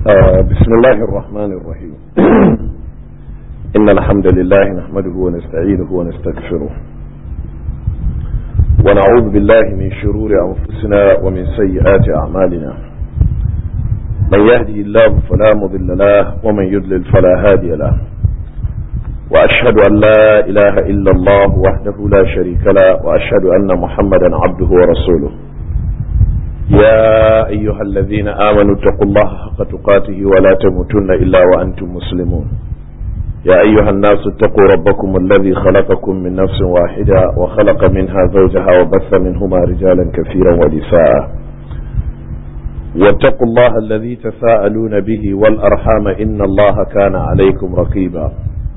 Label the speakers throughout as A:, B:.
A: بسم الله الرحمن الرحيم إن الحمد لله نحمده ونستعينه ونستغفره ونعوذ بالله من شرور أنفسنا ومن سيئات أعمالنا من يهده الله فلا مضل له ومن يضلل فلا هادي له وأشهد أن لا إله إلا الله وحده لا شريك له وأشهد أن محمدا عبده ورسوله يا أيها الذين آمنوا اتقوا الله حق تقاته ولا تموتن إلا وأنتم مسلمون يا أيها الناس اتقوا ربكم الذي خلقكم من نفس واحدة وخلق منها زوجها وبث منهما رجالا كثيرا ونساء واتقوا الله الذي تساءلون به والأرحام إن الله كان عليكم رقيبا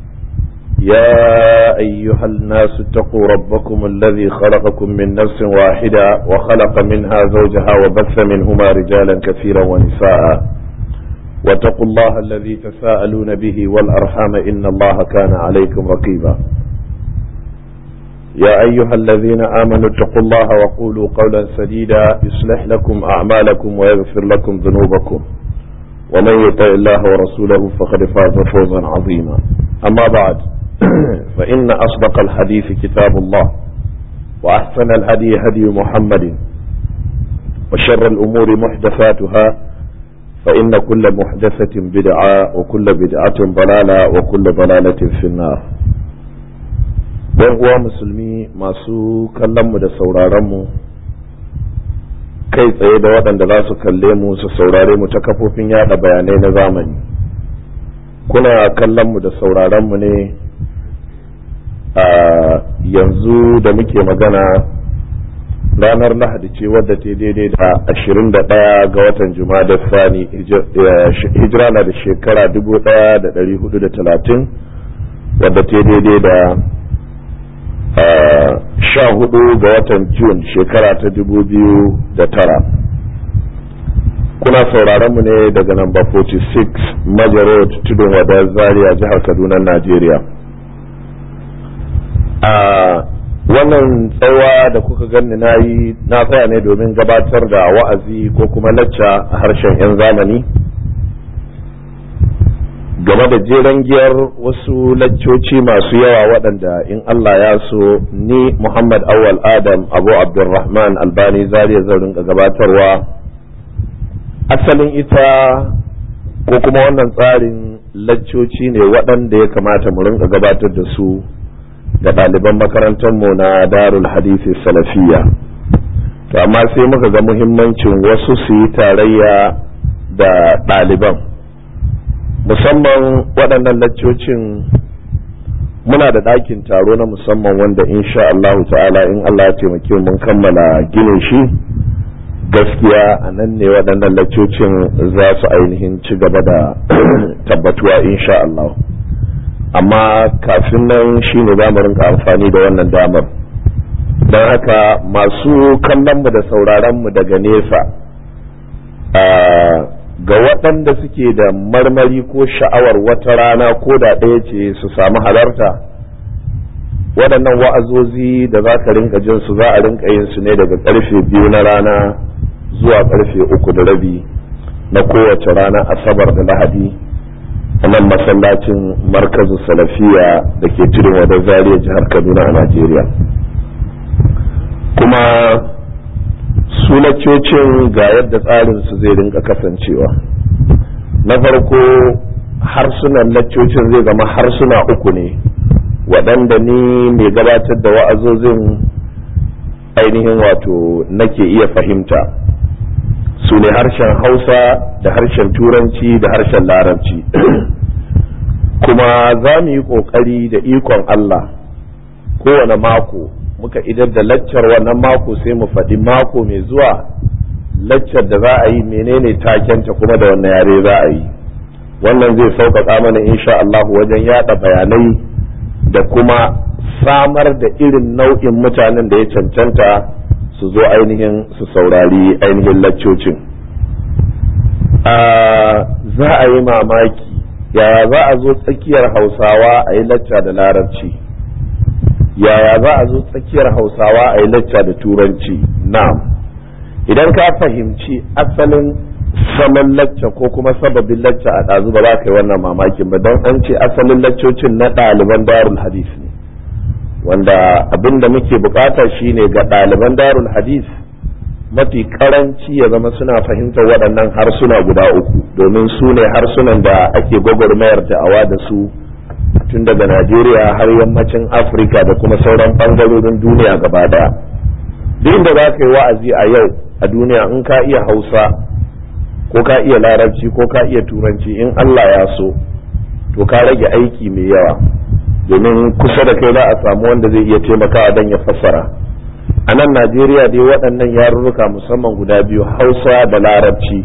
A: يا أيها الناس اتقوا ربكم الذي خلقكم من نفس واحدة وخلق منها زوجها وبث منهما رجالا كثيرا ونساء واتقوا الله الذي تساءلون به والأرحام إن الله كان عليكم رقيبا يا أيها الذين آمنوا اتقوا الله وقولوا قولا سديدا يصلح لكم أعمالكم ويغفر لكم ذنوبكم ومن يطع الله ورسوله فقد فاز فوزا عظيما أما بعد فإن أصدق الحديث كتاب الله وأحسن الهدي هدي محمد وشر الأمور محدثاتها فإن كل محدثة بدعة وكل بدعة ضلالة وكل ضلالة في النار uwa musulmi masu kallonmu da sauraronmu kai tsaye da waɗanda za su kalle mu su saurare mu ta kafofin yada bayanai na zamani kuna kallonmu da sauraronmu ne a yanzu da muke magana ranar lahadi ce wadda ta daidai da 21 ga watan Jumada Thani hijira na da shekara 1430 wadda ta daidai da 14 ga watan Jun shekara ta 2009 kuna sauraron mu ne daga namba 46 Major Road Tudun Wada Zaria jihar Kaduna Najeriya. Wannan tsawa da kuka ganni na tsaya ne domin gabatar da wa'azi ko kuma lacca a harshen 'yan zamani game da jeren giyar wasu laccoci masu yawa waɗanda in Allah ya so ni Muhammad Awal Adam Abu Abdulrahman Albani Zaria zan rinka gabatarwa. Asalin ita ko kuma wannan tsarin laccoci ne waɗanda ya kamata mu rinka gabatar da su ga ɗaliban makarantarmu na Darul Hadisi Salafiyya, to amma sai muka ga muhimmancin wasu su yi tarayya da ɗaliban, musamman waɗannan laccocin muna da ɗakin taro na musamman wanda insha Allah ta'ala in Allah ya taimake mun kammala ginin shi, gaskiya a nan ne waɗannan laccocin za su ainihin ci gaba da tabbatuwa insha Allah. Amma kafin nan shi ne za mu rinka amfani da wannan damar, don haka masu kallonmu da sauraronmu daga nesa ga waɗanda suke da marmari ko sha'awar wata rana ko da ɗaya ce su samu halarta waɗannan wa'azozi da za ka rinka jin su za a rinka yin su ne daga ƙarfe 2 na rana zuwa ƙarfe 3:30 na kowace rana Asabar da Lahadi a nan masallacin markazu salafiya da ke tudun wadar Zaria jihar Kaduna a Najeriya. Kuma sunacocin ga yadda tsarinsu zai rinka kasancewa. Na farko harsunan laccocin zai zama harsuna 3 ne waɗanda ni mai gabatar da wa'azozin ainihin wato nake iya fahimta, su ne harshen Hausa da harshen Turanci da harshen Larabci. Kuma za mu yi ƙoƙari da ikon Allah kowane mako muka idar da laccar wannan mako sai mu faɗi mako mai zuwa laccar da za a yi menene takenta kuma da wannan yare za a yi. Wannan zai sauƙaƙa mana insha Allah wajen yaɗa bayanai da kuma samar da irin nau'in mutanen da ya cancanta su zo ainihin su saurari ainihin laccocin. Za a yi mamaki yaya za a zo tsakiyar Hausawa a yi lacca da Larabci, yaya za a zo tsakiyar Hausawa a yi lacca da Turanci. Na'am, idan ka fahimci asalin zaman lacca ko kuma sababin lacca a ɗazu ba za ka yi wannan mamakin ba, don an ce asalin laccocin na ɗaliban darul hadis ne, wanda abin da muke bukata shine ga ɗaliban darul hadis mafi karanci ya zama suna fahimtar waɗannan harsuna guda uku, domin su ne harsunan da ake gwagwarmayar da'awa da su tun daga Najeriya har yammacin Afirka da kuma sauran ɓangarorin duniya gaba daya. Duk inda za ka yi wa'azi a yau a duniya, in ka iya Hausa ko ka iya Larabci ko ka iya Turanci, in Allah ya so to ka rage aiki mai yawa, domin kusa da kai za a samu wanda zai iya taimakawa don ya fassara. A nan Najeriya dai waɗannan yarurruka musamman guda biyu, Hausa da Larabci,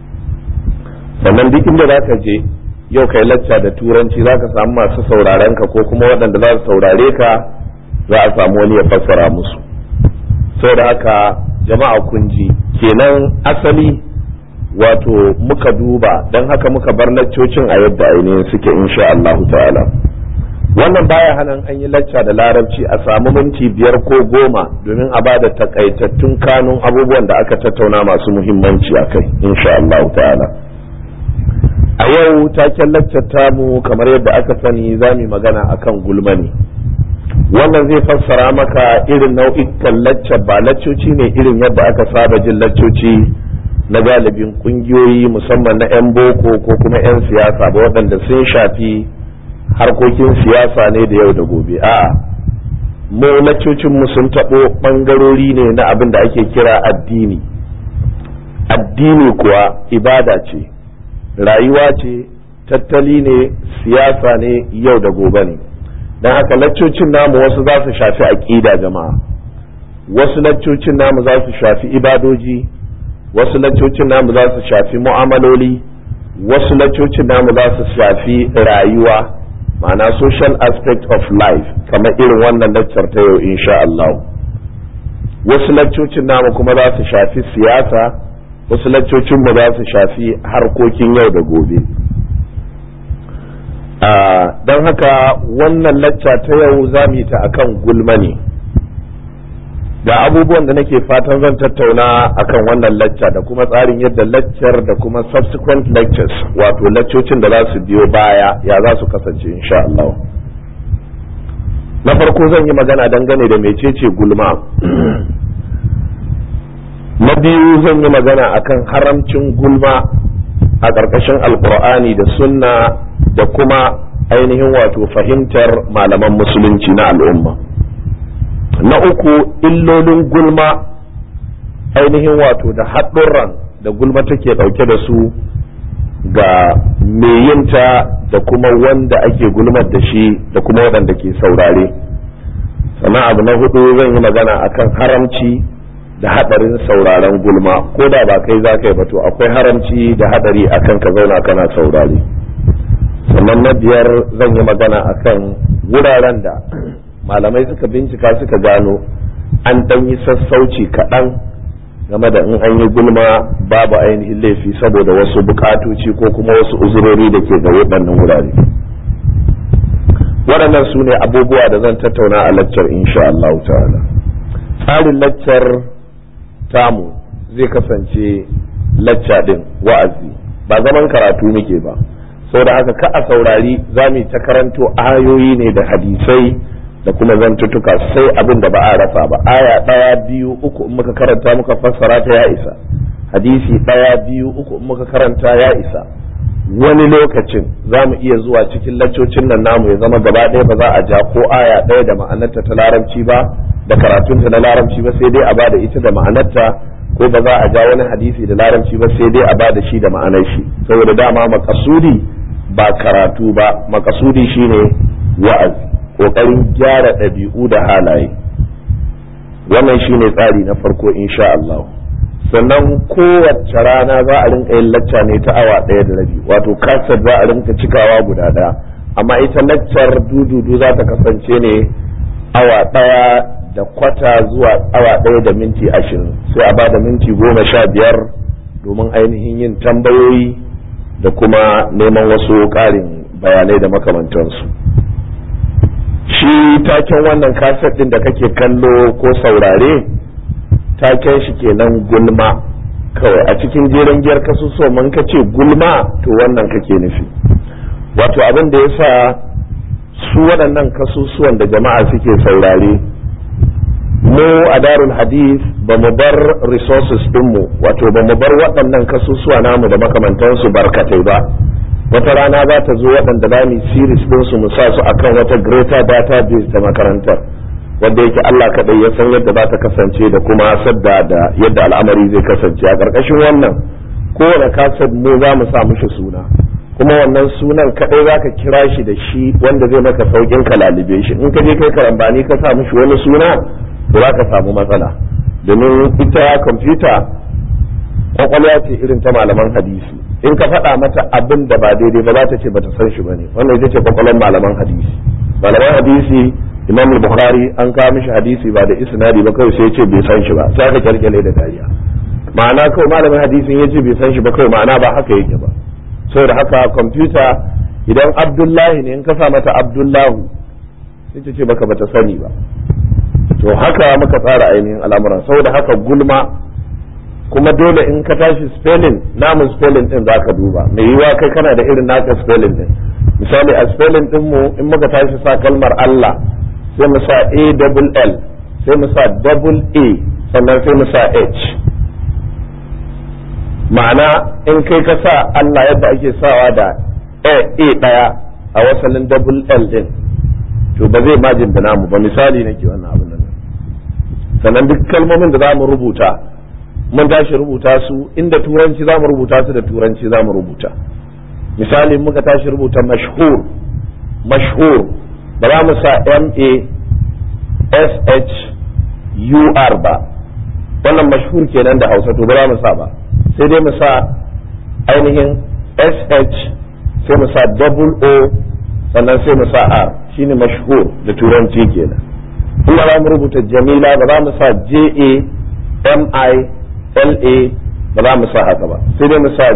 A: sannan duk inda za ka je yau kai lacca da Turanci za ka samu masu sauraren ka ko kuma waɗanda za su saurare ka za a samu wani ya fassara musu. Saboda haka jama'a kun ji kenan asali wato muka duba, don haka muka bar laccocin a yadda ainihin suke insha Allah ta'ala. Wannan baya hana an yi lacca da Larabci a samu minti 5 ko 10 domin a bada takaitattun kanun abubuwan da aka tattauna masu muhimmanci a kai insha Allah ta'ala. A yau taken laccar tamu kamar yadda aka sani za mu magana akan gulma ne. Wannan zai fassara maka irin nau'ikan laccar, ba laccoci ne irin yadda aka saba jin laccoci na galibin kungiyoyi musamman na 'yan boko ko kuma 'yan siyasa ba, waɗanda sun shafi harkokin siyasa ne da yau da gobe. A'a, mu laccocinmu sun taɓo ɓangarori ne na abin da ake kira addini. Addini kuwa ibada ce, rayuwa ce, tattali ne, siyasa ne, yau da gobe ne. Don haka laccocin namu wasu za su shafi aƙida jama'a, wasu laccocin namu za su shafi ibadoji, wasu laccocin namu za su shafi mu'amaloli, wasu laccocin namu za su shafi rayuwa, ma'ana social aspect of life, kamar irin wannan laccar ta yau insha Allah. Wasu laccocin namu kuma za su shafi siyasa, wasu laccocin mu za su shafi harkokin yau da gobe. Don haka wannan lacca ta yau za mu yi ta akan gulma ne. Da abubuwan da nake fatan zan tattauna akan wannan lacca da kuma tsarin yadda laccar da kuma subsequent lectures, wato laccocin da za su biyo baya ya za su kasance insha Allah. Na farko zan yi magana dangane da mecece gulma. Na biyu zan yi magana akan haramcin gulma a ƙarƙashin alƙur'ani da sunna da kuma ainihin wato fahimtar malaman musulunci na al'umma. Na uku, illolin gulma ainihin wato da haɗurran da gulma take ɗauke da su ga meyinta da kuma wanda ake gulmar da shi da kuma waɗanda ke saurare. Sannan abu na hudu zan yi magana akan haramci da haɗarin sauraren gulma, ko da ba kai za ka yi ba to akwai haramci da haɗari akan ka zauna kana saurare. Sannan na biyar zan yi magana akan wuraren da malamai suka bincika suka gano an ɗan yi sassauci kaɗan game da in an yi gulma babu ainihin laifi saboda wasu bukatoci ko kuma wasu uzurori da ke ga waɗannan wurare. Waɗannan su ne abubuwa da zan tattauna a laccar insha Allah ta'ala. Tsarin laccar tamu zai kasance lacca ɗin wa'azi, ba zaman karatu muke ba. Saboda haka ka a saurari za mu ta karanto ayoyi ne da hadisai da kuma zantutuka sai abin da ba a rasa ba. Aya 1, 2, 3 in muka karanta muka fassara ta ya isa, hadisi 1, 2, 3 in muka karanta ya isa. Wani lokacin za mu iya zuwa cikin laccocin nan namu ya zama gaba ɗaya ba za a ja ko aya 1 da ma'anarta ta larabci ba da karatunta na larabci ba, sai dai a bada ita da ma'anarta, ko ba za a ja wani hadisi da larabci ba sai dai a bada shi da ma'anar shi, saboda dama makasudi ba karatu ba, makasudi shine wa'azi, kokarin gyara ɗabi'u da halaye. Wannan shine tsari na farko insha Allah. Sannan kowace rana za a rinka yin lacca ne ta awa 1 da rabi, wato kasar za a rinka cikawa guda ɗaya, amma ita laccar dududu za ta kasance ne awa 1 da kwata zuwa awa 1 da minti 20, sai a bada minti 15 domin ainihin yin tambayoyi da kuma neman wasu ƙarin bayanai da makamantansu. Shi taken wannan kaset ɗin da kake kallo ko saurare, taken shi kenan gulma. kawai a cikin jeren giyar kasusuwan man ka ce gulma to wannan kake nufi. Wato abin da ya sa su waɗannan kasusuwan da jama'a suke saurare, mu a darul hadith ba mu bar resources dinmu, wato ba mu bar waɗannan kasusuwa namu da makamantansu barkatai ba. Wata rana za ta zo waɗanda za mu series ɗinsu mu sa su akan wata greater database ta makarantar, wanda yake Allah kaɗai ya san yadda za ta kasance da kuma sadda da yadda al'amari zai kasance. A ƙarƙashin wannan kowane kasar mu za mu sa mushi suna, kuma wannan sunan kaɗai za ka kira shi da shi wanda zai maka sauƙin ka lalube shi. In ka je kai karambani ka sa mushi wani suna to za ka samu matsala, domin ita kwamfuta kwakwalwa ce irin ta malaman hadisi. In ka faɗa mata abin da ba daidai ba za ta ce ba ta san shi ba ne. Wannan ita ce kwakwalwar malaman hadisi. Malaman hadisi, Imam Bukhari an kawo mishi hadisi ba da isnadi ba, kawai sai ya ce bai san shi ba, sai aka kyalkyale da dariya. Ma'ana kawai malamin hadisin ya ce bai san shi ba, kawai ma'ana ba haka yake ba. Saboda haka kwamfuta idan Abdullahi ne in ka sa mata Abdullahu sai ta ce baka bata sani ba. To haka muka tsara ainihin al'amuran. Saboda haka gulma kuma dole in ka tashi spelling, namun spelling din zaka duba, mai yiwa kai kana da irin naka spelling din. Misali a spelling din mu in muka tashi sa kalmar Allah sai mu sa ALL, sai mu sa double A, sannan sai mu sa H. Ma'ana in kai ka sa Allah yadda ake sawa da A daya a wasalin double L din, to ba zai majin da namu ba. Misali nake wannan abin nan. Sannan duk kalmomin da za mu rubuta mun tashi rubuta su, inda turanci za mu rubuta su da turanci za mu rubuta. Misali muka tashi rubuta mashhur ba za mu sa MASHUR ba, wannan mashhur kenan da Hausa, to ba za mu sa ba, sai dai mu sa ainihin SH, sai mu sa double O, sannan sai mu sa R, shine mashhur da turanci kenan. Kuma za mu rubuta jamila ba za mu sa JAMILA ba za mu sa haka ba, sai dai mu sa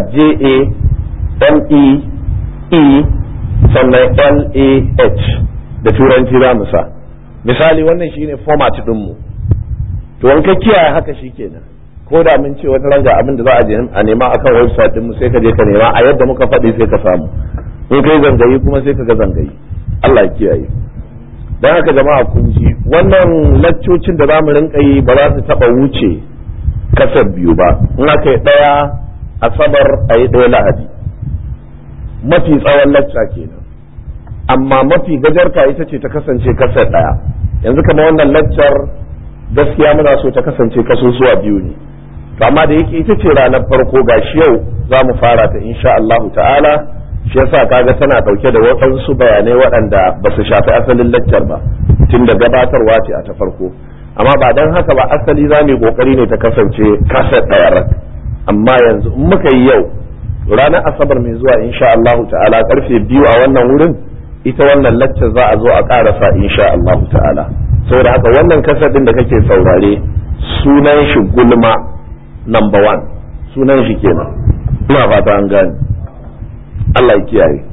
A: JAMEE sannan LAH da turanci za mu sa. Misali wannan shine format ɗinmu. To in ka kiyaye haka shikenan, ko da mun ce wata ranga abin da za a je a nema akan website ɗinmu sai ka je ka nema a yadda muka faɗi sai ka samu. In kai zangayi kuma sai ka ga zangayi. Allah ya kiyaye. Dan haka jama'a kun ji wannan laccocin da za mu rinka yi ba za su taɓa wuce kasar biyu ba. In aka yi ɗaya Asabar a yi ɗaya Lahadi, mafi tsawon lacca kenan. Amma mafi gajarta ita ce ta kasance kasar ɗaya. Yanzu kama wannan laccar gaskiya muna so ta kasance kasusuwa biyu ne, to amma da yake ita ce ranar farko gashi yau za mu fara ta insha Allahu ta'ala, shi yasa kaga tana ɗauke da waɗansu bayanai waɗanda ba su shafi asalin laccar ba, tun da gabatarwa ce a ta farko. Amma ba don haka ba, asali za mu yi ƙoƙari ne ta kasance kasar ɗaya. Amma yanzu in muka yi yau, ranar Asabar mai zuwa insha Allahu ta'ala karfe 2 a wannan wurin, ita wannan laccar za a zo a ƙarasa insha Allahu ta'ala. Saboda haka wannan kasar din da kake saurare sunan shi gulma number 1, sunan shi kenan. Ina fata an gane. Allah ya kiyaye.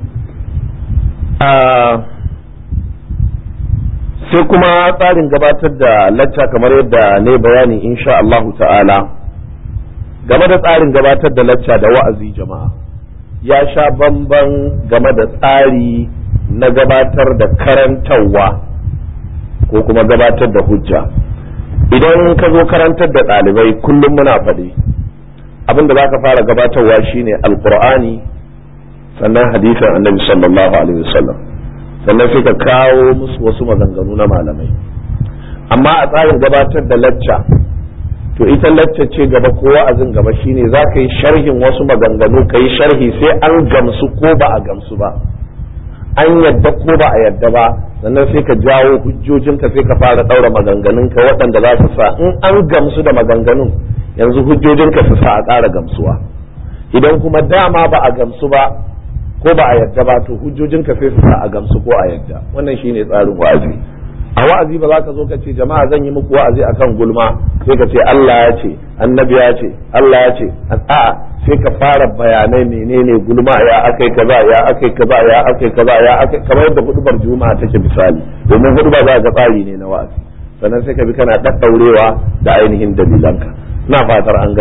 A: Sai kuma tsarin gabatar da lacca kamar yadda ne bayani insha Allahu ta'ala. Game da tsarin gabatar da lacca da wa'azi jama'a ya sha bamban game da tsari na gabatar da karantarwa ko kuma gabatar da hujja. Idan ka zo karantar da ɗalibai kullum muna faɗi abin da za ka fara gabatarwa shine alkur'ani, sannan hadisin annabi sallallahu alaihi wasallam, sannan sai ka kawo musu wasu maganganu na malamai. Amma a tsarin gabatar da lacca, to ita lacca ce gaba ko wa'azin gaba shine za ka yi sharhin wasu maganganu, ka yi sharhi sai an gamsu ko ba a gamsu ba, an yadda ko ba a yadda ba, sannan sai ka jawo hujjojinka sai ka fara ɗaura maganganunka waɗanda za su sa in an gamsu da maganganun yanzu hujjojinka su sa a ƙara gamsuwa. Idan kuma dama ba a gamsu ba ko ba a yadda ba, to hujjojinka sai su sa a gamsu ko a yadda. Wannan shine tsarin wa'azi. A wa'azi ba za ka zo ka ce jama'a zan yi muku wa'azi akan gulma, sai ka ce Allah ya ce, annabi ya ce, Allah ya ce, a'a sai ka fara bayanai menene gulma, ya akai kaza, ya akai kaza, ya akai kaza, ya akai, kamar yadda hudubar juma'a take misali, domin huduba za ga tsari ne na wa'azi. Sannan sai ka bi kana daddaurewa da ainihin dalilanka. Ina fatar an gane.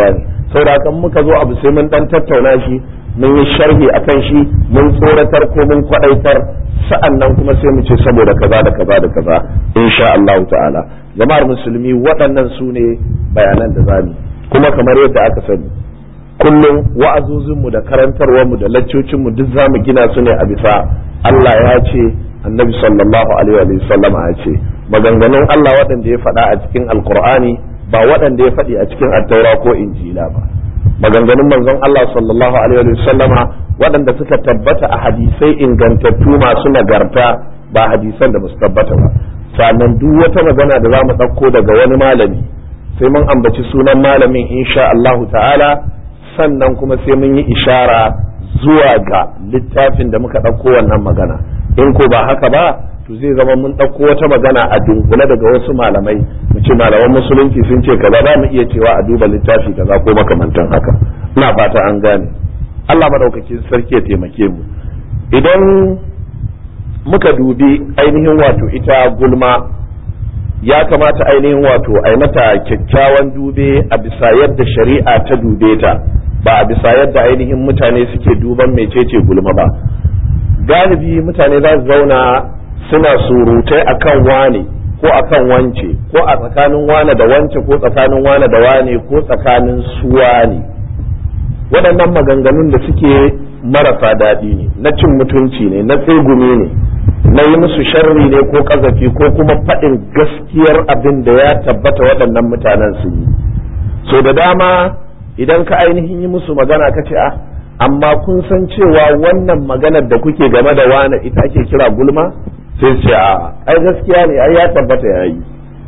A: saboda kan muka zo abu sai mun dan tattauna shi, mun yi sharhi akan shi, mun tsoratar ko mun kwadaitar, sa'annan kuma sai mu ce saboda kaza da kaza da kaza insha Allah ta'ala. Jama'ar musulmi, waɗannan su ne bayanan da zamu, kuma kamar yadda aka sani kullum wa'azozinmu da karantarwarmu da laccocinmu duk zamu gina su ne a bisa Allah ya ce, annabi sallallahu alaihi wa sallam ya ce, maganganun Allah waɗanda ya faɗa a cikin alkur'ani ba waɗanda ya faɗi a cikin attaura ko injila ba, maganganun manzon Allah sallallahu alaihi wa sallama waɗanda suka tabbata a hadisai ingantattu masu nagarta, ba hadisan da basu tabbata ba. Sannan duk wata magana da zamu ɗauko daga wani malami sai mun ambaci sunan malamin insha Allah ta'ala, sannan kuma sai mun yi ishara zuwa ga littafin da muka ɗauko wannan magana. In ko ba haka ba, to zai zama mun ɗauko wata magana a dunkule daga wasu malamai, mu ce malaman musulunci sun ce kaza, za mu iya cewa a duba littafi kaza ko makamantan haka. Ina fata an gane. Allah madaukakin sarki ya taimake mu. Idan muka dubi ainihin wato ita gulma, ya kamata ainihin wato a yi mata kyakkyawan dube a bisa yadda shari'a ta dube ta, ba a bisa yadda ainihin mutane suke duban mecece gulma ba. Galibi mutane za su zauna suna surutai akan wane ko akan wance, ko a tsakanin wane da wance, ko tsakanin wane da wane, ko tsakanin su wane. Waɗannan maganganun da suke marasa daɗi ne, na cin mutunci ne, na tsegumi ne, na yi musu sharri ne ko kazafi, ko kuma faɗin gaskiyar abin da ya tabbata waɗannan mutanen su yi. So da dama idan ka ainihin yi musu magana ka ce, amma kun san cewa wannan maganar da kuke game da wane ita ake kira gulma? Sai ce ai gaskiya ne, ai ya tabbata ya yi.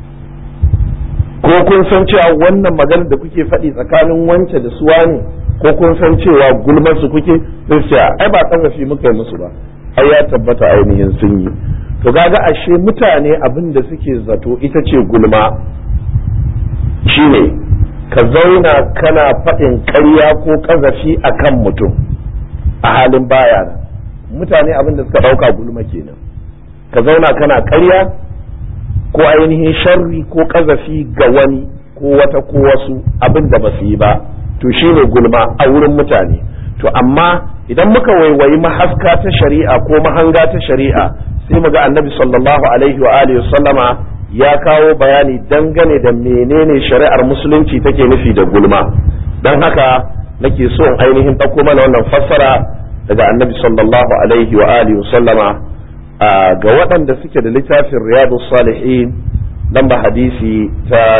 A: Ko kun san cewa wannan maganar da kuke faɗi tsakanin wance da su wane, ko kun san cewa gulmar su kuke? Sai ce ai ba kazafi muka yi musu ba, ai ya tabbata ainihin sun yi. To kaga ashe mutane abin da suke zato ita ce gulma shine ka zauna kana faɗin ƙarya ko ƙazafi a kan mutum a halin baya. Mutane abin da suka ɗauka gulma kenan, ka zauna kana ƙarya ko ainihin sharri ko ƙazafi ga wani ko wata ko wasu abin da ba su yi ba, to shine gulma a wurin mutane. To amma idan muka waiwayi mahaska ta shari'a ko mahanga ta shari'a, sai mu ga annabi sallallahu alaihi wa alihi sallama ya kawo bayani dangane da menene shari'ar musulunci take nufi da gulma. Don haka nake so in ainihin ɗauko mana wannan fassara daga annabi sallallahu alaihi wa alihi sallama ga waɗanda suke da littafin riyadus salihin lamba hadisi ta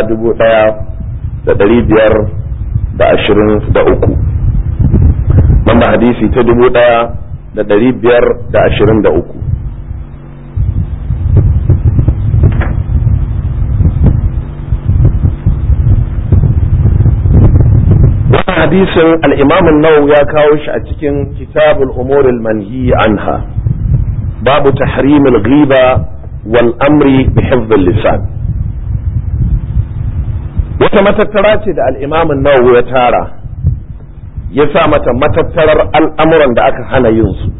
A: 1523, lamba hadisi ta 1523. hadisin al-Imam an-Nawawi ya kawo shi a cikin Kitabul Umur al-Manhi anha, babu tahrim al-ghiba wal amri bi hifz al-lisan. Wata matattara ce da al-Imam an-Nawawi ya tara, ya sa mata matattarar al'amuran da aka hana yin su.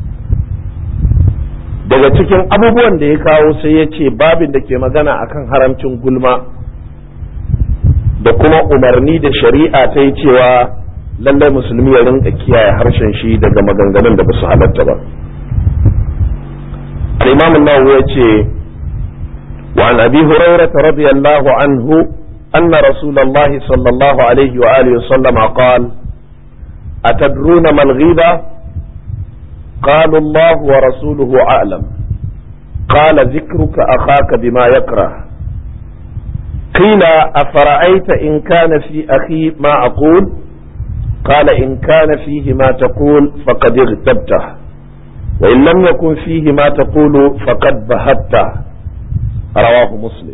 A: Daga cikin abubuwan da ya kawo sai ya ce babin da ke magana akan haramcin gulma da kuma umarni da shari'a ta yi cewa lallai musulmi ya rinka kiyaye harshen shi daga maganganun da ba su halatta ba. al-Imam an-Nawawi ya ce wa an Abi Hurairah radiyallahu anhu anna Rasulullahi sallallahu alaihi wa alihi wa sallam qala atadruna mal ghiba قالوا الله ورسوله أعلم قال ذكرك أخاك بما يكره قيل أفرأيت إن كان في أخي ما أقول قال إن كان فيه ما تقول فقد اغتبته وإن لم يكن فيه ما تقول فقد بهته رواه مسلم.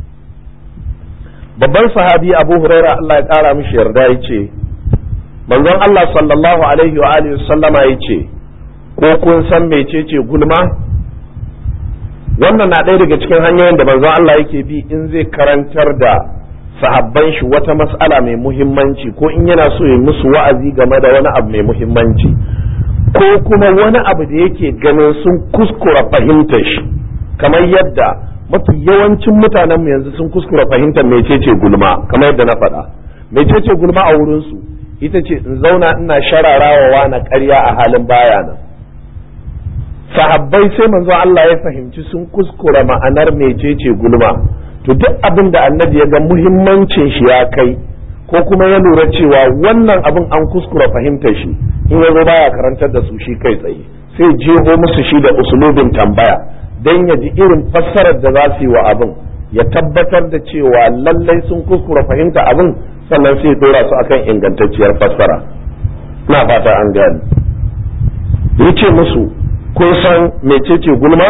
A: babban sahabi Abu Huraira Allah ya ƙara mishi yarda ya ce manzon Allah sallallahu alaihi wa alihi sallama ya ce ko kun san mecece gulma? Wannan na ɗaya daga cikin hanyoyin da manzon Allah yake bi in zai karantar da sahabban shi wata mas'ala mai muhimmanci, ko in yana so ya musu wa'azi game da wani abu mai muhimmanci, ko kuma wani abu da yake ganin sun kuskura fahimtar shi, kamar yadda mafi yawancin mutanenmu yanzu sun kuskura fahimtar mecece gulma, kamar yadda na faɗa. mecece gulma a wurinsu ita ce in zauna ina shararawa na ƙarya a halin baya nan. Sahabbai sai manzo Allah ya fahimci sun kuskura ma'anar mecece gulma, to duk abin da annabi ya ga muhimmancin shi ya kai ko kuma ya lura cewa wannan abin an kuskura fahimtar shi, in ya zo baya karantar da su shi kai tsaye sai jeho musu shi da usulubin tambaya don ya ji irin fassarar da za su yi wa abin, ya tabbatar da cewa lallai sun kuskura fahimta abin, sannan sai dora su akan ingantacciyar fassara. Na fata an gani. Yace musu kun san mecece gulma?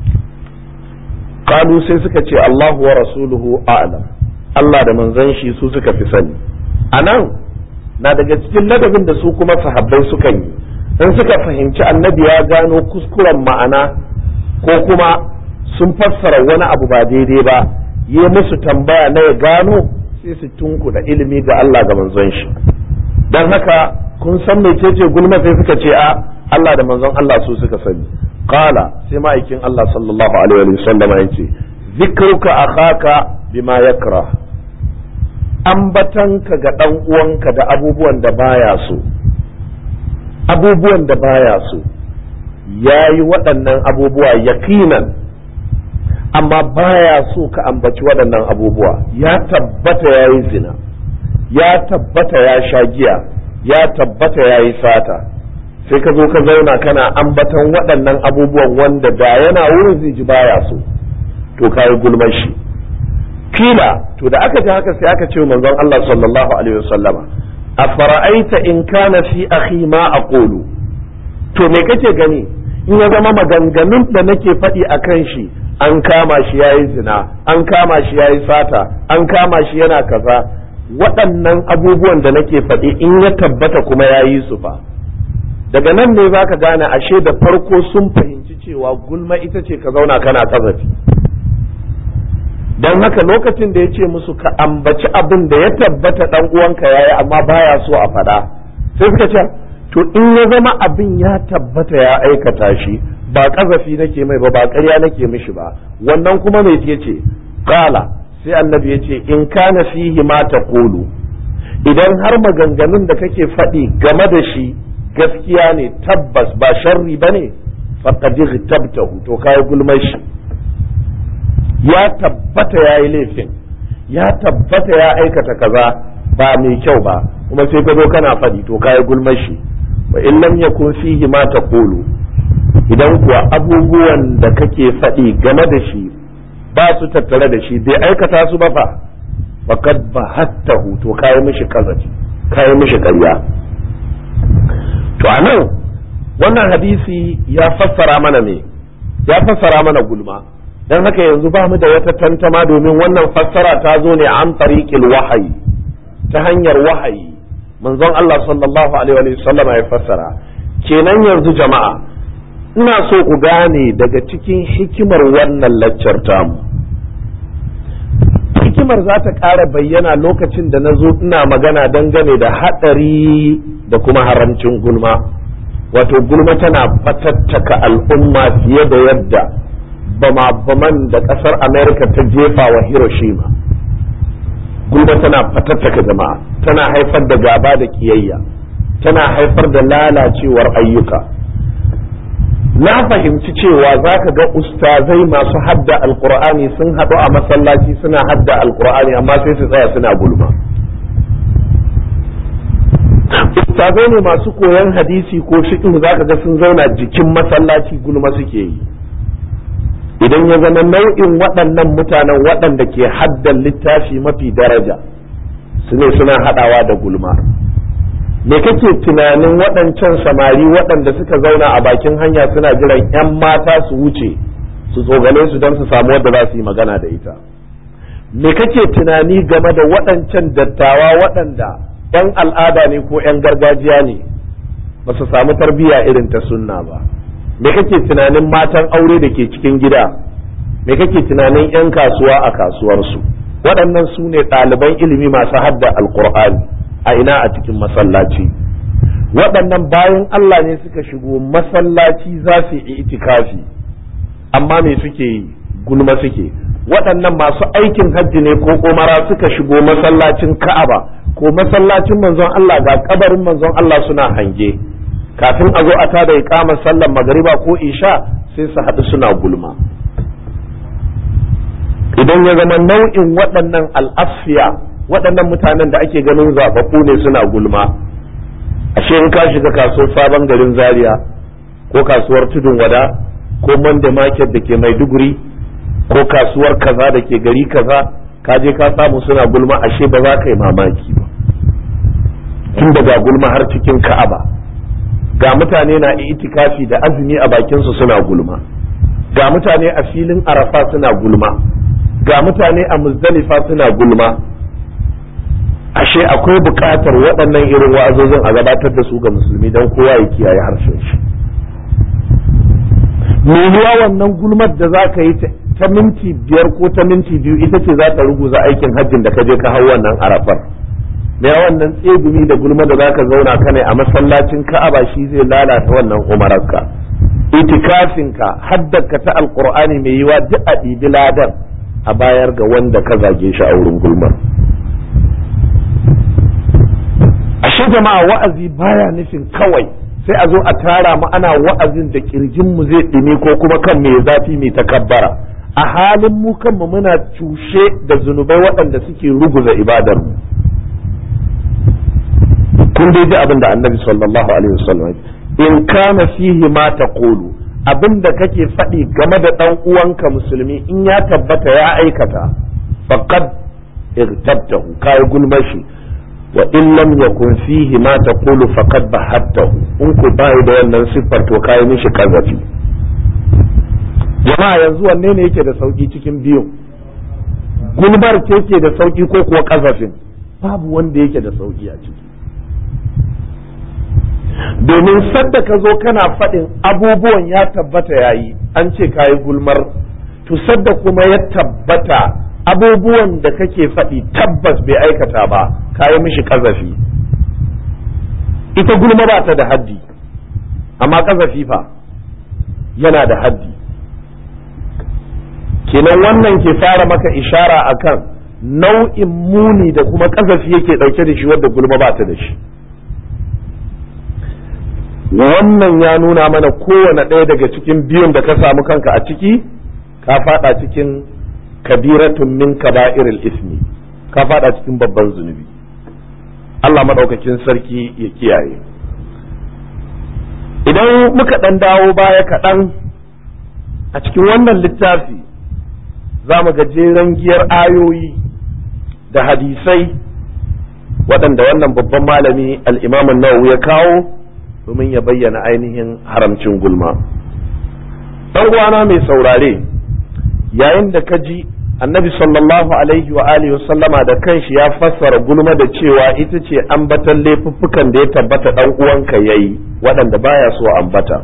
A: Kalu sai suka ce Allahu wa rasuluhu a'lam, Allah da manzon shi su suka fi sani. Anan na daga cikin ladabin da su kuma sahabbai suka yi, in suka fahimci annabi ya gano kuskuren ma'ana ko kuma sun fassara wani abu ba daidai ba, yi musu tambaya na ya gano, sai su tunkuda ilimi ga Allah ga manzon shi. Dan haka kun san mecece gulma? Sai suka ce a Allah da manzon Allah su suka sani. Qala, sai ma'aikin Allah sallallahu alaihi wa sallam ya ce zikruka akhaka bima yakra, ambatanka ga dan uwanka da abubuwan da baya so, abubuwan da baya so, yayi waɗannan abubuwa yaqinan, amma baya so ka ambaci waɗannan abubuwa. Ya tabbata yayi zina, ya tabbata ya sha giya, ya tabbata yayi sata, sai ka zo ka zauna kana ambatan waɗannan abubuwan wanda da yana wurin zai ji baya so, to kai gulmar shi. Kila, to da aka ji haka sai aka ce manzon Allah sallallahu alaihi wasallama, afara'aita in kana fi akhi ma aqulu, to me kake gani in ya zama maganganun da nake faɗi akan shi, an kama shi yayi zina, an kama shi yayi sata, an kama shi yana kaza, waɗannan abubuwan da nake faɗi in ya tabbata kuma yayi su fa, daga nan ne zaka gane ashe da farko sun fahimci cewa gulma ita ce ka zauna kana kazafi. don haka lokacin da ya ce musu ka ambaci abin da ya tabbata dan uwanka yayi amma baya so a faɗa, sai suka ce to in ya zama abin ya tabbata ya aikata shi, ba kazafi nake mai ba, ba ƙarya nake mishi ba, wannan kuma me yace? Qala, sai annabi yace in kana fihi ma taqulu, idan har maganganun da kake faɗi game da shi gaskiya ne, tabbas ba sharri bane, faqad ghtabtahu, to kai gulmar shi. Ya tabbata ya yi laifin, ya tabbata ya aikata kaza ba mai kyau ba, kuma sai ka zo kana faɗi, to kayi gulmar shi. Wa in lam yakun fihi ma taqulu, idan kuwa abubuwan da kake faɗi game da shi ba su tattare da shi, bai aikata su ba fa, faqad bahattahu, to kayi mishi kazafi, kayi mishi ƙarya. To anan wannan hadisi ya fassara mana me? Ya fassara mana gulma. dan haka yanzu ba mu da wata tantama, domin wannan fassara ta zo ne an tariqil wahayi, ta hanyar wahayi manzon Allah sallallahu alaihi wa sallam ya fassara. Kenan yanzu jama'a, ina so ku gane daga cikin hikimar wannan laccar tamu, hikimar za ta ƙara bayyana lokacin da na zo ina magana dangane da haɗari da kuma haramcin gulma. Wato gulma tana fatattaka al'umma fiye da yadda bama-baman da ƙasar Amerika ta jefa wa Hiroshima. Gulma tana fatattaka jama'a, tana haifar da gaba da kiyayya, tana haifar da lalacewar ayyuka. Na fahimci cewa za ka ga ustazai masu hadda alkur'ani sun haɗu a masallaci suna hadda alkur'ani, amma sai su tsaya suna gulma. Ustazai ne masu koyon hadisi ko fiqh, za ka ga sun zauna jikin masallaci gulma suke yi. Idan ya zama nau'in waɗannan mutanen waɗanda ke haddan littafi mafi daraja su ne suna haɗawa da gulma, me kake tunanin waɗancan samari waɗanda suka zauna a bakin hanya suna jiran 'yan mata su wuce su tsogale su don su samu wadda za su yi magana da ita? Me kake tunani game da waɗancan dattawa waɗanda 'yan al'ada ne ko 'yan gargajiya ne, ba su samu tarbiyya irin ta sunna ba? Me kake tunanin matan aure da ke cikin gida? Me kake tunanin 'yan kasuwa a kasuwarsu? Waɗannan su ne ɗaliban ilimi masu hadda alƙur'ani a ina? A cikin masallaci. Waɗannan bayan Allah ne suka shigo masallaci za su yi itikafi, amma me suke yi? Gulma suke. Waɗannan masu aikin hajji ne ko umara suka shigo masallacin Ka'aba ko masallacin manzon Allah ga kabarin manzon Allah suna hange, kafin a zo a tada iqamar sallar magariba ko isha sai su haɗu suna gulma. Idan ya zama nau'in waɗannan al'afiya, waɗannan mutanen da ake ganin zaɓaɓɓu ne suna gulma, ashe in ka shiga kasuwar sabon garin Zaria ko kasuwar tudun wada ko Monday market da ke Maiduguri ko kasuwar kaza da ke gari kaza, ka je ka samu suna gulma, ashe ba za ka yi mamaki ba, tun daga gulma har cikin Ka'aba, ga mutane na itikafi da azumi a bakinsu suna gulma, ga mutane a filin Arafa suna gulma, ga mutane a Muzdalifa suna gulma. Ashe akwai buƙatar waɗannan irin wa'azozin a gabatar da su ga musulmi don kowa ya kiyaye harshen shi. Me yiwa wannan gulmar da za ka yi ta minti 5 ko ta minti 2 ita ce za ta ruguza aikin hajjin da ka je ka hau wannan arafar. Me wannan tsegumi da gulma da za ka zauna kana a masallacin Ka'aba shi zai lalata wannan umararka. Itikafinka, haddarka ta Alƙur'ani mai yiwa duk a ɗibi ladan a bayar ga wanda ka zage shi a wurin gulmar. Ashe jama'a, wa'azi baya nufin kawai sai a zo a tara mu ana wa'azin da kirjin mu zai dime ko kuma kan mai zafi mai takabbara, a halin mu kanmu muna cushe da zunubai waɗanda suke ruguza ibadar mu. Kun dai ji abin da Annabi sallallahu alaihi wasallam, in kana fihi ma taqulu, abin da kake faɗi game da ɗan uwanka musulmi in ya tabbata ya aikata, faqad irtabtahu, kai gulmashi, wa in lam yakun fihi ma taqulu faqad bahattahu, in ku bai da wannan siffar to kai mishi kazafi. Jama'a, yanzu wanne ne yake da sauki cikin biyu? Gulbar ce yake da sauki ko kuwa kazafin? Babu wanda yake da sauki a ciki. Domin sadda ka zo kana faɗin abubuwan ya tabbata yayi, an ce kayi gulmar, to sadda kuma ya tabbata abubuwan da kake faɗi tabbas bai aikata ba, kayi mishi kazafi. Ita gulma ba ta da haddi, amma kazafi fa yana da haddi. Kenan wannan ke fara maka ishara akan nau'in muni da kuma kazafi yake ɗauke da shi wadda gulma ba ta da shi. Wannan ya nuna mana kowane ɗaya daga cikin biyun da ka samu kanka a ciki, ka faɗa cikin kabiratun min kaba'iril ismi, ka faɗa cikin babban zunubi. Allah maɗaukakin sarki ya kiyaye. Idan muka ɗan dawo baya kaɗan a cikin wannan littafi, za mu ga jeren giyar ayoyi da hadisai waɗanda wannan babban malami al-Imam an-Nawawi ya kawo domin ya bayyana ainihin haramcin gulma. Dan uwana mai saurare, yayin da ka ji Annabi sallallahu alaihi wa alihi wasallama da kanshi ya fassara gulma da cewa ita ce ambatan laifuffukan da ya tabbata dan uwanka yayi waɗanda baya so ambata,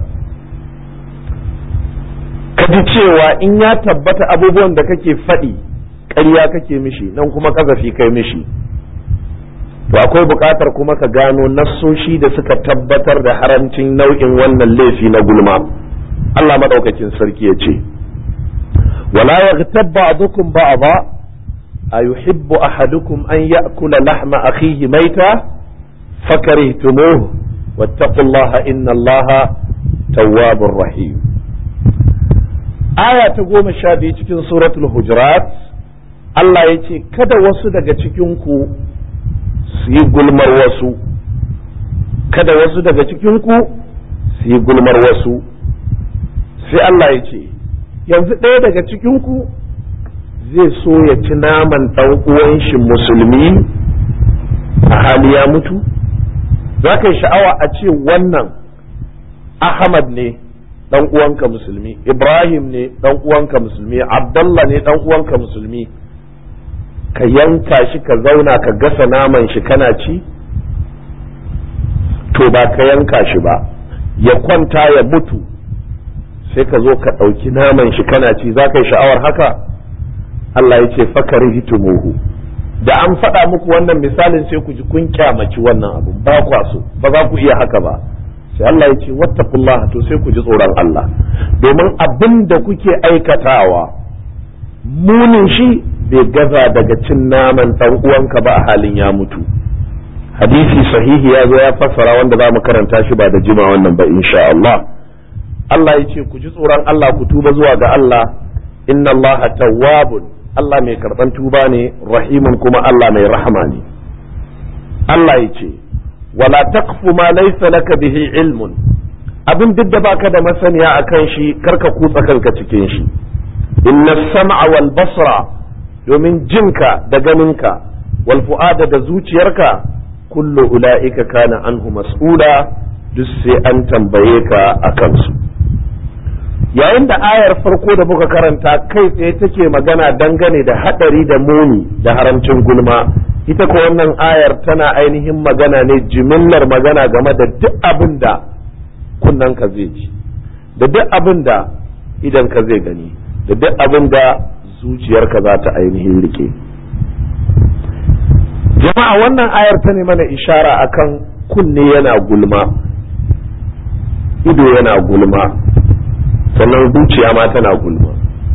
A: ka ji cewa in ya tabbata abubuwan da kake faɗi ƙarya kake mishi, nan kuma kazafi kai mishi, to akwai buƙatar kuma ka gano nassoshi da suka tabbatar da haramcin nau'in wannan laifi na gulma. Allah madaukakin sarki ya ce, wala yaghtab ba'dukum ba'dha ayuhibbu ahadukum an ya'kula lahma akhihi mayta fakarihtumuhu wattaqullaha innallaha tawwabur rahim. Aya ta 12 cikin suratul Hujurat, Allah ya ce kada wasu daga cikin ku su yi gulmar wasu, kada wasu daga cikinku su yi gulmar wasu. Sai Allah ya ce, yanzu ɗaya daga cikinku zai so ya ci naman ɗan uwan shi musulmi a hali ya mutu? Za ka yi sha'awa a ce wannan Ahmad ne ɗan uwanka musulmi, Ibrahim ne ɗan uwanka musulmi, Abdullah ne ɗan uwanka musulmi, ka yanka shi ka zauna ka gasa naman shi kana ci? To ba ka yanka shi ba, ya kwanta ya mutu sai ka zo ka ɗauki naman shi kana ci, za ka yi sha'awar haka? Allah ya ce fakari hitumuhu, da an faɗa muku wannan misalin sai ku ji kun kyamaci wannan abu, ba kwa so, ba za ku iya haka ba. Sai Allah ya ce wattaqullah, to sai ku ji tsoron Allah, domin abin da kuke aikatawa munin shi bai gaza daga cin naman ɗan uwanka ba a halin ya mutu. hadisi sahihi ya zo ya fassara wanda za mu karanta shi ba da jima wannan ba insha Allah. Allah ya ce ku ji tsoron Allah ku tuba zuwa ga Allah, inna Allah tawwabun, Allah mai karban tuba ne, rahimun kuma Allah mai rahama ne. Allah ya ce wala taqfu ma laysa laka bihi ilmun, abin duk da baka da masaniya akan shi karka kutsa kanka cikin shi. inna sam'a wal basra, domin jinka da ganinka, wal fu'ada da zuciyarka, kullu ula'ika kana anhu mas'ula, duk sai an tambaye ka akan su. yayin da ayar farko da muka karanta kai tsaye take magana dangane da hadari da muni da haramcin gulma, ita ko wannan ayar tana ainihin magana ne, jimillar magana game da duk abin da kunnanka zai ji, da duk abin da idanka zai gani, da duk abin da zuciyarka za ta ainihin rike. jama'a wannan ayar ta ne mana ishara akan kunne yana gulma, ido yana gulma, sannan zuciya ma tana gulma.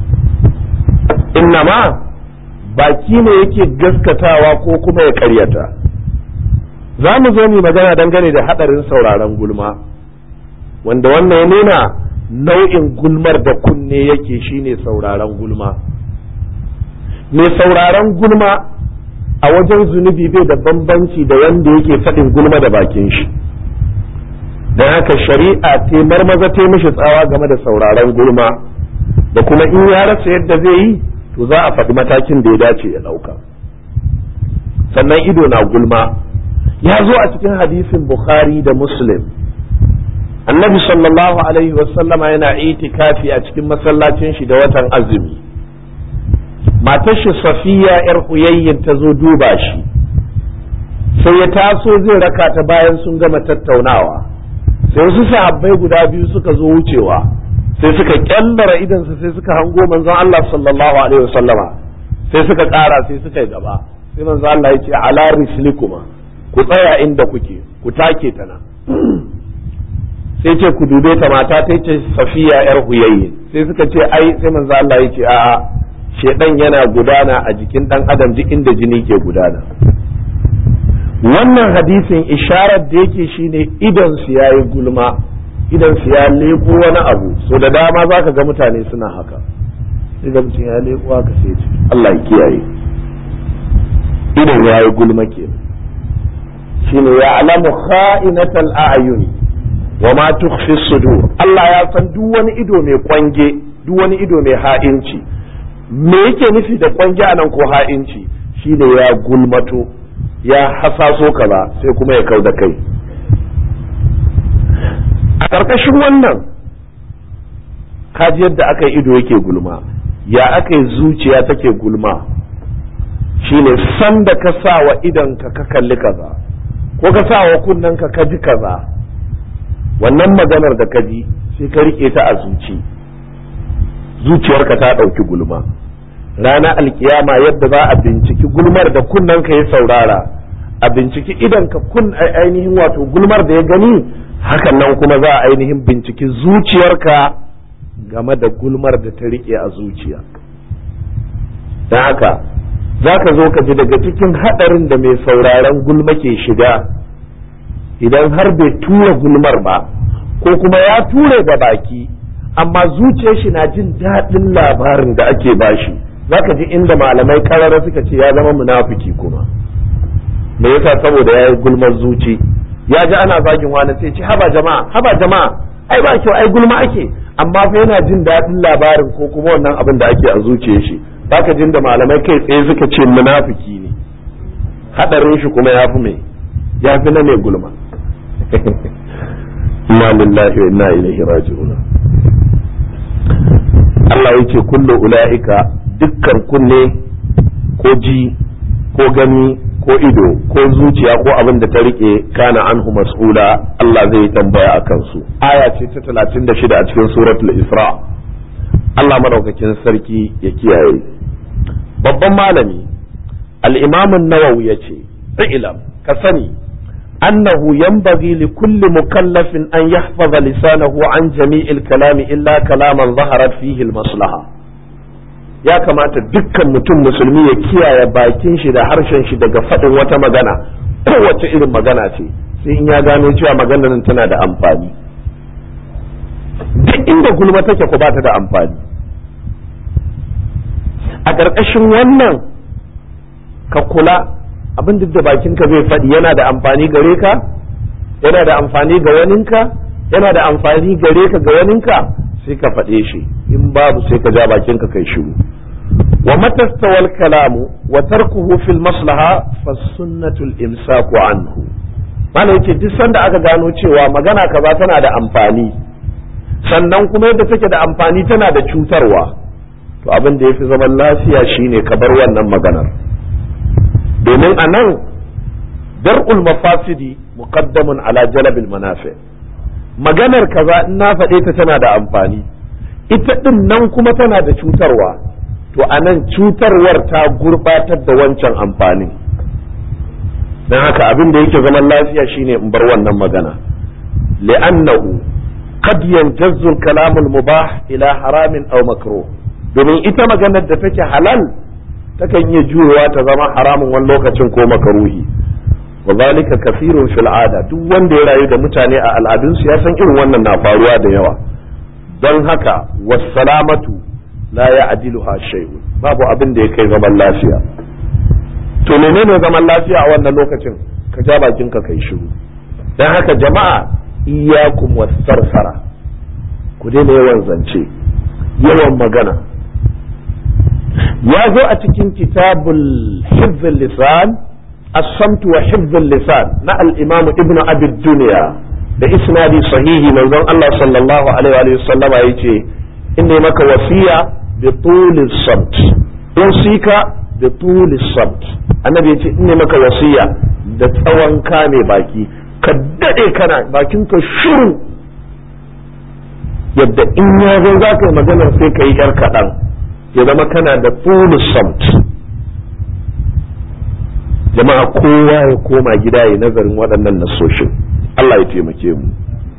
A: innama baki ne yake gaskatawa ko kuma ya karyata. za mu zo mu magana dangane da hadarin sauraron gulma, wanda wannan ya nuna nau'in gulmar da kunne yake shine sauraron gulma. mai sauraron gulma a wajen zunubi bai da bambanci da wanda yake faɗin gulma da bakin shi, don haka shari'a ta marmaza ta mishi tsawa game da sauraron gulma, da kuma in ya rasa yadda zai yi to za a faɗi matakin da ya dace ya ɗauka. sannan ido na gulma, ya zo a cikin hadisin Bukhari da Muslim, annabi sallallahu alaihi wasallama yana itikafi a cikin masallacin shi da watan azumi. matar shi Safiya yar Huyayyin ta zo duba shi, sai ya taso zai raka ta bayan sun gama tattaunawa, sai wasu sahabbai guda biyu suka zo wucewa, sai suka kyallara idansu sai suka hango manzon Allah sallallahu alaihi wasallama, sai suka ƙara sai suka yi gaba, sai manzon Allah ya ce ala rislikuma, ku tsaya inda kuke, ku take ta nan. sai ce ku dube ta, mata ta ce Safiya yar Huyayyin, sai suka ce ai, sai manzon Allah ya ce a'a, shedan yana gudana a jikin dan adam duk inda jini ke gudana. wannan hadisin isharar da yake shine idan su yayi gulma, idan su ya leko wani abu, so da dama zaka ga mutane suna haka, sai ga mutum ya leko haka sai ce Allah ya kiyaye, idan yayi gulma ke shine ya alamu kha'inatal a'yun wa ma tukhfi sudur. Allah ya san duk wani ido mai kwange, duk wani ido mai ha'inci. me yake nufi da kwange anan ko ha'inci? shine ya gulmato, ya hasaso kaza sai kuma ya kau da kai. a ƙarƙashin wannan kaji yadda aka yi ido yake gulma, ya aka yi zuciya take gulma. shine san da ka sa wa idonka ka kalli kaza, ko ka sa wa kunnenka ka ji kaza, wannan maganar da ka ji sai ka rike ta a zuciyarka ta ɗauki gulma. ranar alkiyama yadda za a binciki gulmar da kunnenka ya saurara, a binciki idanka ainihin wato gulmar da ya gani, hakan nan kuma za a ainihin binciki zuciyarka game da gulmar da ta rike a zuciya. don haka za ka zo ka ji daga cikin haɗarin da mai sauraron gulma ke shiga, idan har bai tura gulmar ba, ko kuma ya ture da baki amma zuciyar shi na jin daɗin labarin da ake bashi, zaka ji inda malamai karara suka ce ya zama munafiki. kuma me yasa? saboda ya yi gulmar zuci, ya ji ana zagin wani sai ce haba jama'a ai ba kyau, ai gulma ake, amma fa yana jin daɗin labarin ko kuma wannan abin da ake a zuciyar shi, zaka jin da malamai kai tsaye suka ce munafiki ne. hadarin shi kuma ya fi na mai gulma. inna lillahi wa inna ilaihi raji'un. Allah yake kullu ula'ika, dukkan kunne ko ji ko gani ko ido ko zuciya ko abin da ta rike, kana anhu mas'ula, Allah zai tambaya akan su. aya ce ta 36 a cikin suratul Isra. Allah madaukakin sarki ya kiyaye. babban malami al-Imam an-Nawawi yace ilam, ka sani أنه ينبغي لكل مكلف أن يحفظ لسانه عن جميع الكلام إلا كلاما ظهرت فيه المصلحة. ya kamata dukkan mutum musulmi ya kiyaye bakin shi da harshen shi daga faɗin wata magana wacce irin magana ce, sai in ya gano cewa maganar nan tana da amfani. Duk inda gulma take ko ba ta da amfani. A ƙarƙashin wannan ka kula abin duk da bakinka zai faɗi yana da amfani gare ka, yana da amfani ga waninka, yana da amfani gare ka ga waninka, sai ka faɗe shi, in babu sai ka ja bakinka kai shiru. wa matastawal kalamu wa tarkuhu fil maslaha fa sunnatul imsaku anhu. Mana yake duk sanda aka gano cewa magana kaza tana da amfani, sannan kuma yadda take da amfani tana da cutarwa, to abin da yafi zaman lafiya shine ka bar wannan maganar. Domin anan dar'ul mafasidi muqaddamun ala jalbil manafi. Maganar kaza in na faɗe ta tana da amfani, ita din nan kuma tana da cutarwa, to anan cutarwar ta gurbatar da wancan amfanin. dan haka abin da yake zaman lafiya shine in bar wannan magana, li'annahu qad yanjazzu al-kalam al-mubah ila haramin aw makruh. Domin ita maganar da take halal takan iya juyowa ta zama haramun wani lokacin ko makaruhi. wa zalika kathirun fil ada, duk wanda ya rayu da mutane a al'adunsu ya san irin wannan na faruwa da yawa. don haka wassalamatu la ya'diluha shay'un, babu abin da ya kai zaman lafiya. to menene zaman lafiya a wannan lokacin? ka ja bakinka kai shiru. dan haka jama'a iyyakum was-sarsara, ku daina yawan zance, yawan magana. ya zo a cikin kitabul hifz al-lisan as-samt wa hifz al-lisan na al-imam ibn abi dunya da isnadi sahihi, manzon Allah sallallahu alaihi wa sallama yace inna maka wasiya bi tuli samt, usika bi tuli samt. annabi yace inna maka wasiya da tsawon kame baki, ka dade kana bakin ka shiru, yadda in ya zo zaka yi maganar sai ka yi yar kadan, ya zama kana da tuli samt. jama'a kowa ya koma gida ya nazarin waɗannan nasoshin, Allah ya taimake mu.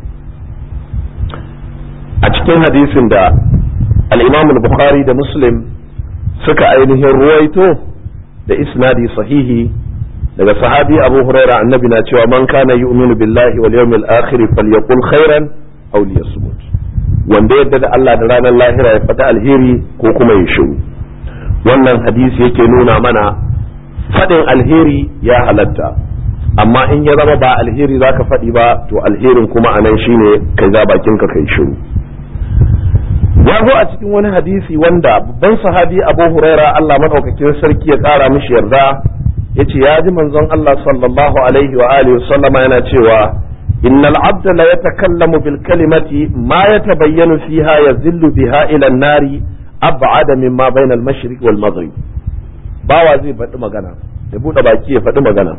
A: a cikin hadisin da al-Imam al-Bukhari da Muslim suka ainihin ruwaito da isnadi sahihi daga sahabi Abu Hurairah, annabi na cewa man kana yu'minu billahi wal yawmil akhir falyaqul khairan aw liyasmut. wanda yadda da Allah da ranar lahira ya faɗi alheri ko kuma ya shiru. wannan hadisi yake nuna mana faɗin alheri ya halatta, amma in ya zama ba alheri zaka faɗi ba, to alherin kuma anan shine kai za bakinka kai shiru. ya zo a cikin wani hadisi wanda babban sahabi Abu Huraira, Allah madaukakin sarki ya ƙara mishi yarda, yace ya ji manzon Allah sallallahu alaihi wa alihi sallama yana cewa innal abda la yatakallamu bil kalimati ma yatabayyanu fiha yazillu biha ila an-nari ab'ada mimma bayna al-mashriq wal maghrib. bawa zai faɗi magana, ya buɗe baki ya faɗi magana,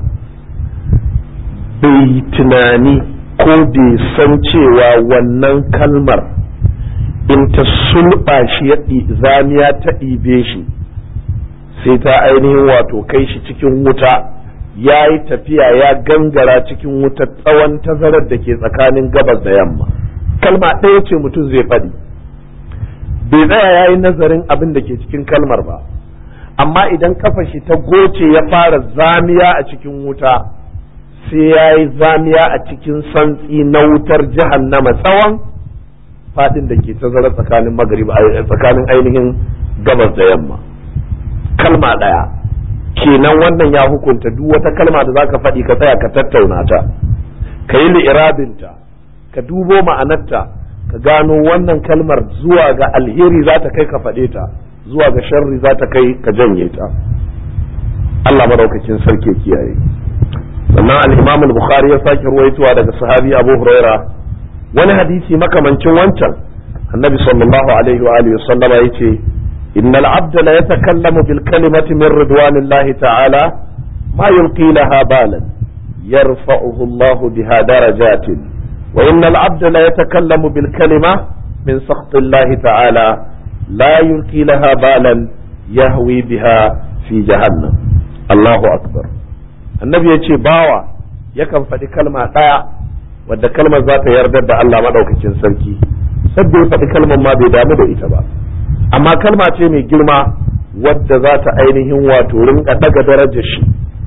A: bai tunani ko bai san cewa wannan kalmar in ta sulɓa shi zamiya ta ɗibe shi sai ta ainihin wato kai shi cikin wuta, ya yi tafiya ya gangara cikin wuta tsawon tazarar da ke tsakanin gabas da yamma. kalma ɗaya ce mutum zai faɗi, bai tsaya ya yi nazarin abin da ke cikin kalmar ba, amma idan kafa shi ta goce ya fara zamiya a cikin wuta, sai ya yi zamiya a cikin santsi na wutar jahannama tsawon fadin da ke tazara tsakanin magrib tsakanin ainihin gabas da yamma. kalma ɗaya kenan wannan ya hukunta duk wata kalma da zaka faɗi ka tsaya ka tattauna ta, ka yi li'irabinta, ka dubo ma'anarta, ka gano wannan kalmar zuwa ga alheri za ta kai ka faɗe ta, zuwa ga sharri za ta kai ka janye ta. Allah madaukakin sarki kiyaye. sannan al-Imam al-Bukhari ya sake ruwaitowa daga sahabi Abu Huraira wani hadisi makamancin wancan, annabi sallallahu alaihi wa alihi sallama yace innal abda la yatakallamu bil kalimati min ridwanillahi ta'ala ma yulqi laha balan yarfa'uhu Allah biha darajatin wa innal abda la yatakallamu bil kalima min sakhtillahi ta'ala la yulqi laha balan yahwi biha fi jahannam. Allahu akbar. annabi yace bawa yakan faɗi kalma ɗaya wadda kalmar za ta yardar da Allah madaukakin sarki, sabda ya faɗi kalmar ma bai damu da ita ba, amma kalma ce mai girma wadda za ta ainihin wato rinka daga darajar shi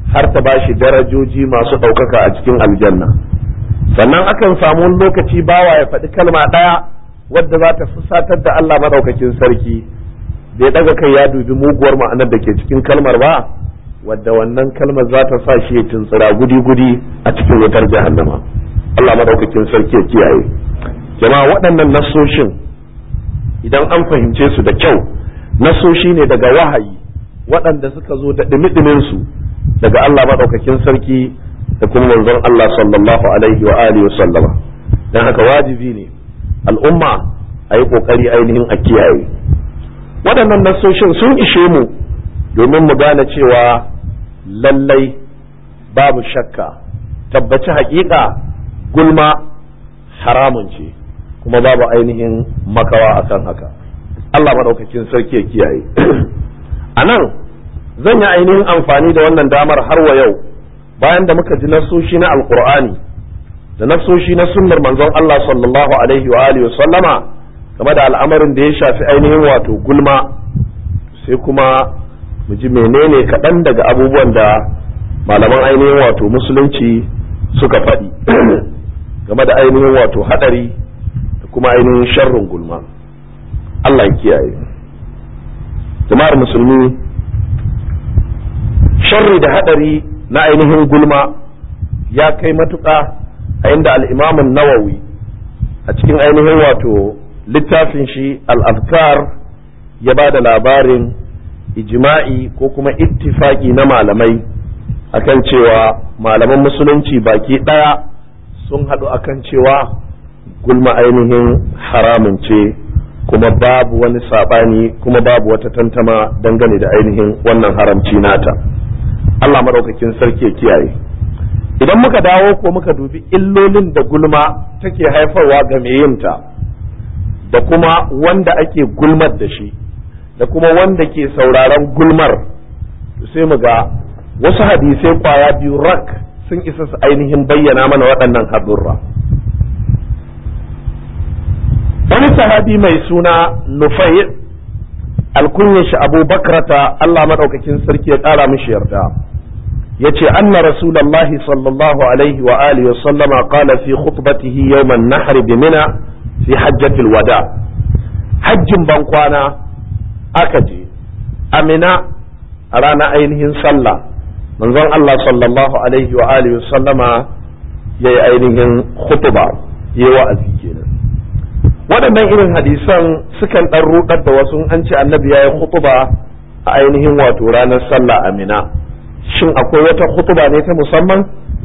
A: har ta bashi darajoji masu ɗaukaka a cikin aljanna. Sannan akan samu wani lokaci bawa ya faɗi kalma ɗaya wadda za ta fusatar da Allah maɗaukakin sarki, bai ɗaga kai ya dubi muguwar ma'anar da ke cikin kalmar ba, wadda wannan kalmar za ta sa shi ya tuntsira gudi-gudi a cikin wutar jahannama. Allah maɗaukakin sarki ya kiyaye. Jama'a, waɗannan nassoshin idan an fahimce su da kyau, nassoshi ne daga wahayi waɗanda suka zo da ɗimi su daga Allah maɗaukakin sarki da kuma manzon Allah sallallahu alaihi wa alihi wa sallama. Dan haka wajibi ne al'umma a yi ƙoƙari ainihin a kiyaye. Waɗannan nassoshin sun ishe mu domin mu gane cewa lallai babu shakka, tabbaci haƙiƙa gulma haramun ce, kuma babu ainihin makawa akan haka. Allah maɗaukakin sarki ya kiyaye. A nan zan yi ainihin amfani da wannan damar har wa yau, bayan da muka ji nassoshi na alkur'ani da nassoshi na sunnar manzon Allah sallallahu alaihi wa alihi sallama game da al'amarin da ya shafi ainihin wato gulma, sai kuma mu ji menene kaɗan daga abubuwan da malaman ainihin wato musulunci suka faɗi game da ainihin wato haɗari da kuma ainihin sharrin gulma. Allah ya kiyaye. Jama'ar musulmi, sharri da haɗari na ainihin gulma ya kai matuƙa a inda al'imamun nawawi a cikin ainihin wato littafin shi al'afkar ya ba da labarin ijma'i ko kuma ittifaki na malamai akan cewa malaman musulunci baki ɗaya sun haɗu akan cewa gulma ainihin haramun ce, kuma babu wani saɓani kuma babu wata tantama dangane da ainihin wannan haramci nata. Allah maɗaukakin sarki ya kiyaye. Idan muka dawo ko muka dubi illolin da gulma take haifarwa ga mai yinta, da kuma wanda ake gulmar da shi, da kuma wanda ke sauraron gulmar, sai mu ga wasu hadisai kwaya biyu rak sun isa su ainihin bayyana mana waɗannan haɗurra. Wani sahabi mai suna Nufai, alkunyar shi Abu Bakrata, Allah maɗaukakin sarki ya ƙara mishi yarda, yace anna rasulullahi sallallahu alaihi wa alihi wa sallama qala fi khutbatihi yawm an-nahr bi Mina fi hajjatil wada. Hajjin bankwana aka je Amina a ranar ainihin sallah, manzon Allah sallallahu alaihi wa alihi wa sallama yayi ainihin khutba, yayi wa'azi kenan. Waɗannan irin hadisan sukan ɗan ruɗar da wasu, an ce annabi ya yi khutuba a ainihin wato ranar sallah Amina. Shin akwai wata khutuba ne ta musamman?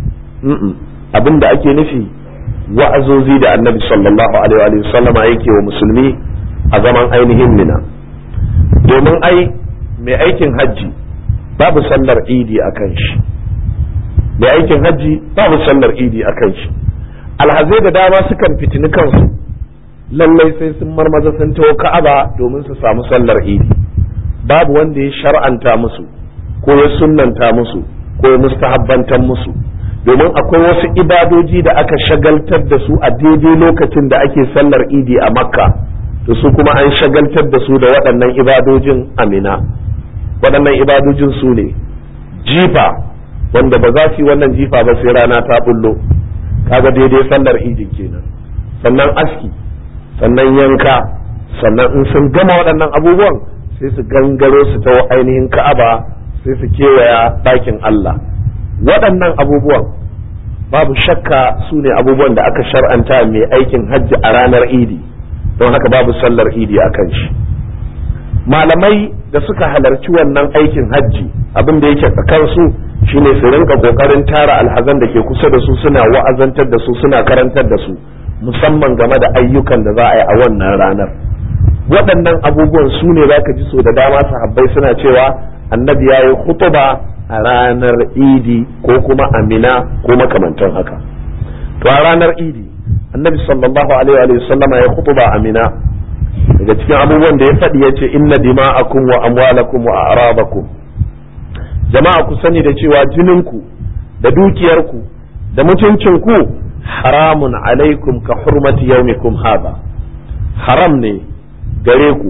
A: Abin da ake nufi wa'azozi da annabi sallallahu alaihi wa sallama yake wa musulmi a zaman ainihin Mina. Domin ai mai aikin hajji babu sallar idi a kan shi, mai aikin hajji babu sallar idi a kan shi. Alhazai da dama sukan fitini kansu, lallai sai sun marmaza sun taho Ka'aba domin su samu sallar idi. Babu wanda ya shar'anta musu ko ya sunnanta musu ko ya mustahabbantan musu, domin akwai wasu ibadoji da aka shagaltar da su a daidai lokacin da ake sallar idi a Makka, to su kuma an shagaltar da su da waɗannan ibadojin a Mina. Waɗannan ibadojin su ne jifa, wanda ba za su yi wannan jifa ba sai rana ta bullo, kaga daidai sallar idi kenan. Sannan aski, sannan yanka, sannan in sun gama waɗannan abubuwan sai su gangaro su ta ainihin Ka'aba, sai su kewaya ɗakin Allah. Waɗannan abubuwan babu shakka su ne abubuwan da aka shar'anta mai aikin hajji a ranar idi, don haka babu sallar idi a kan shi. Malamai da suka halarci wannan aikin hajji, abin da yake tsakansu shine su rinka kokarin tara alhazan da ke kusa da su, suna wa'azantar da su, suna karantar da su, musamman game da ayyukan da za a yi a wannan ranar. Waɗannan abubuwan su ne za ka ji so da dama sahabbai suna cewa annabi ya yi khutuba a ranar idi ko kuma Amina ko makamantan haka. To a ranar idi annabi sallallahu alaihi wa sallama ya khutuba Amina. Daga cikin abubuwan da ya faɗi ya ce inna dima'akum wa amwalakum wa a'radakum, jama'a ku sani da cewa jininku da dukiyarku da mutuncinku haramun alaikum ka hurmati yaumikum hadha, haram ne gare ku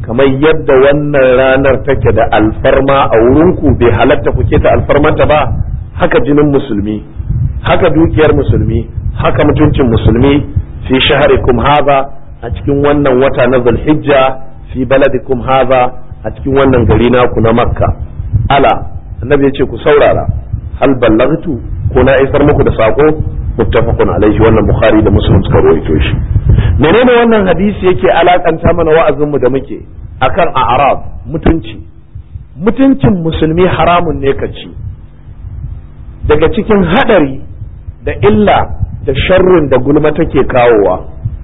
A: kamar yadda wannan ranar take da alfarma a wurinku bai halatta ku keta alfarmanta ba, haka jinin musulmi, haka dukiyar musulmi, haka mutuncin musulmi fi shaharikum hadha, a cikin wannan wata na Zulhijja, fi baladikum hadha, a cikin wannan gari naku na Makka. Ala, annabi yace ku saurara, hal ballagtu, ko na isar muku da sako? Muttafaqun alaihi, wannan Bukhari da Muslim suka rawaito shi. Menene wannan hadisi yake alakanta mana wa'azin mu da muke akan a'rab, mutuncin musulmi haramun ne ka ci. Daga cikin hadari da illa da sharrin da gulma take kawowa,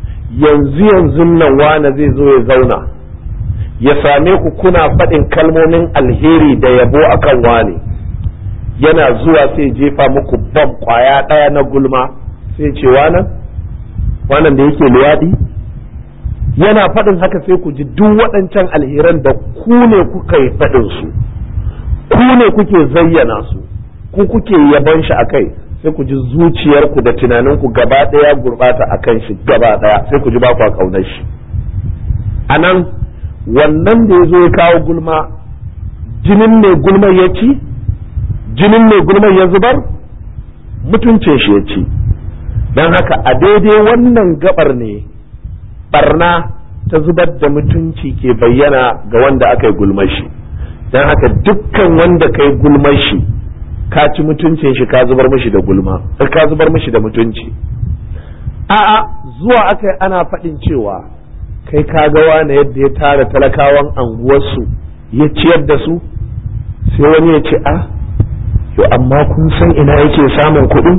A: yanzu nan wani zai zo ya zauna ya same ku kuna faɗin kalmomin alheri da yabo akan wani, yana zuwa sai jefa muku bam kwaya ɗaya na gulma, sai ce wannan da yake luwaɗi, yana faɗin haka sai ku ji duk waɗancan alheran da ku ne kuka yi faɗin su, ku ne kuke zayyana su, ku kuke yaban shi akai, sai ku ji zuciyarku da tunaninku gaba ɗaya gurɓata akan shi gaba ɗaya, sai ku ji ba ku kaunar shi. Anan wannan da ya zo ya kawo gulma, jinin mai gulman ya ci, jinin mai gulman ya zubar, mutuncin shi ya ci. Don haka a daidai wannan gabar ne barna ta zubar da mutunci ke bayyana ga wanda aka yi gulmar shi. Don haka dukkan wanda ka yi gulmar shi, ka ci mutuncin shi, ka zubar mishi da gulma, ka zubar mishi da mutunci. A'a, zuwa aka yi ana faɗin cewa kai ka ga wani yadda ya tara talakawan anguwarsu ya ciyar da su, sai wani ya ce yo amma kun san ina yake samun kuɗin?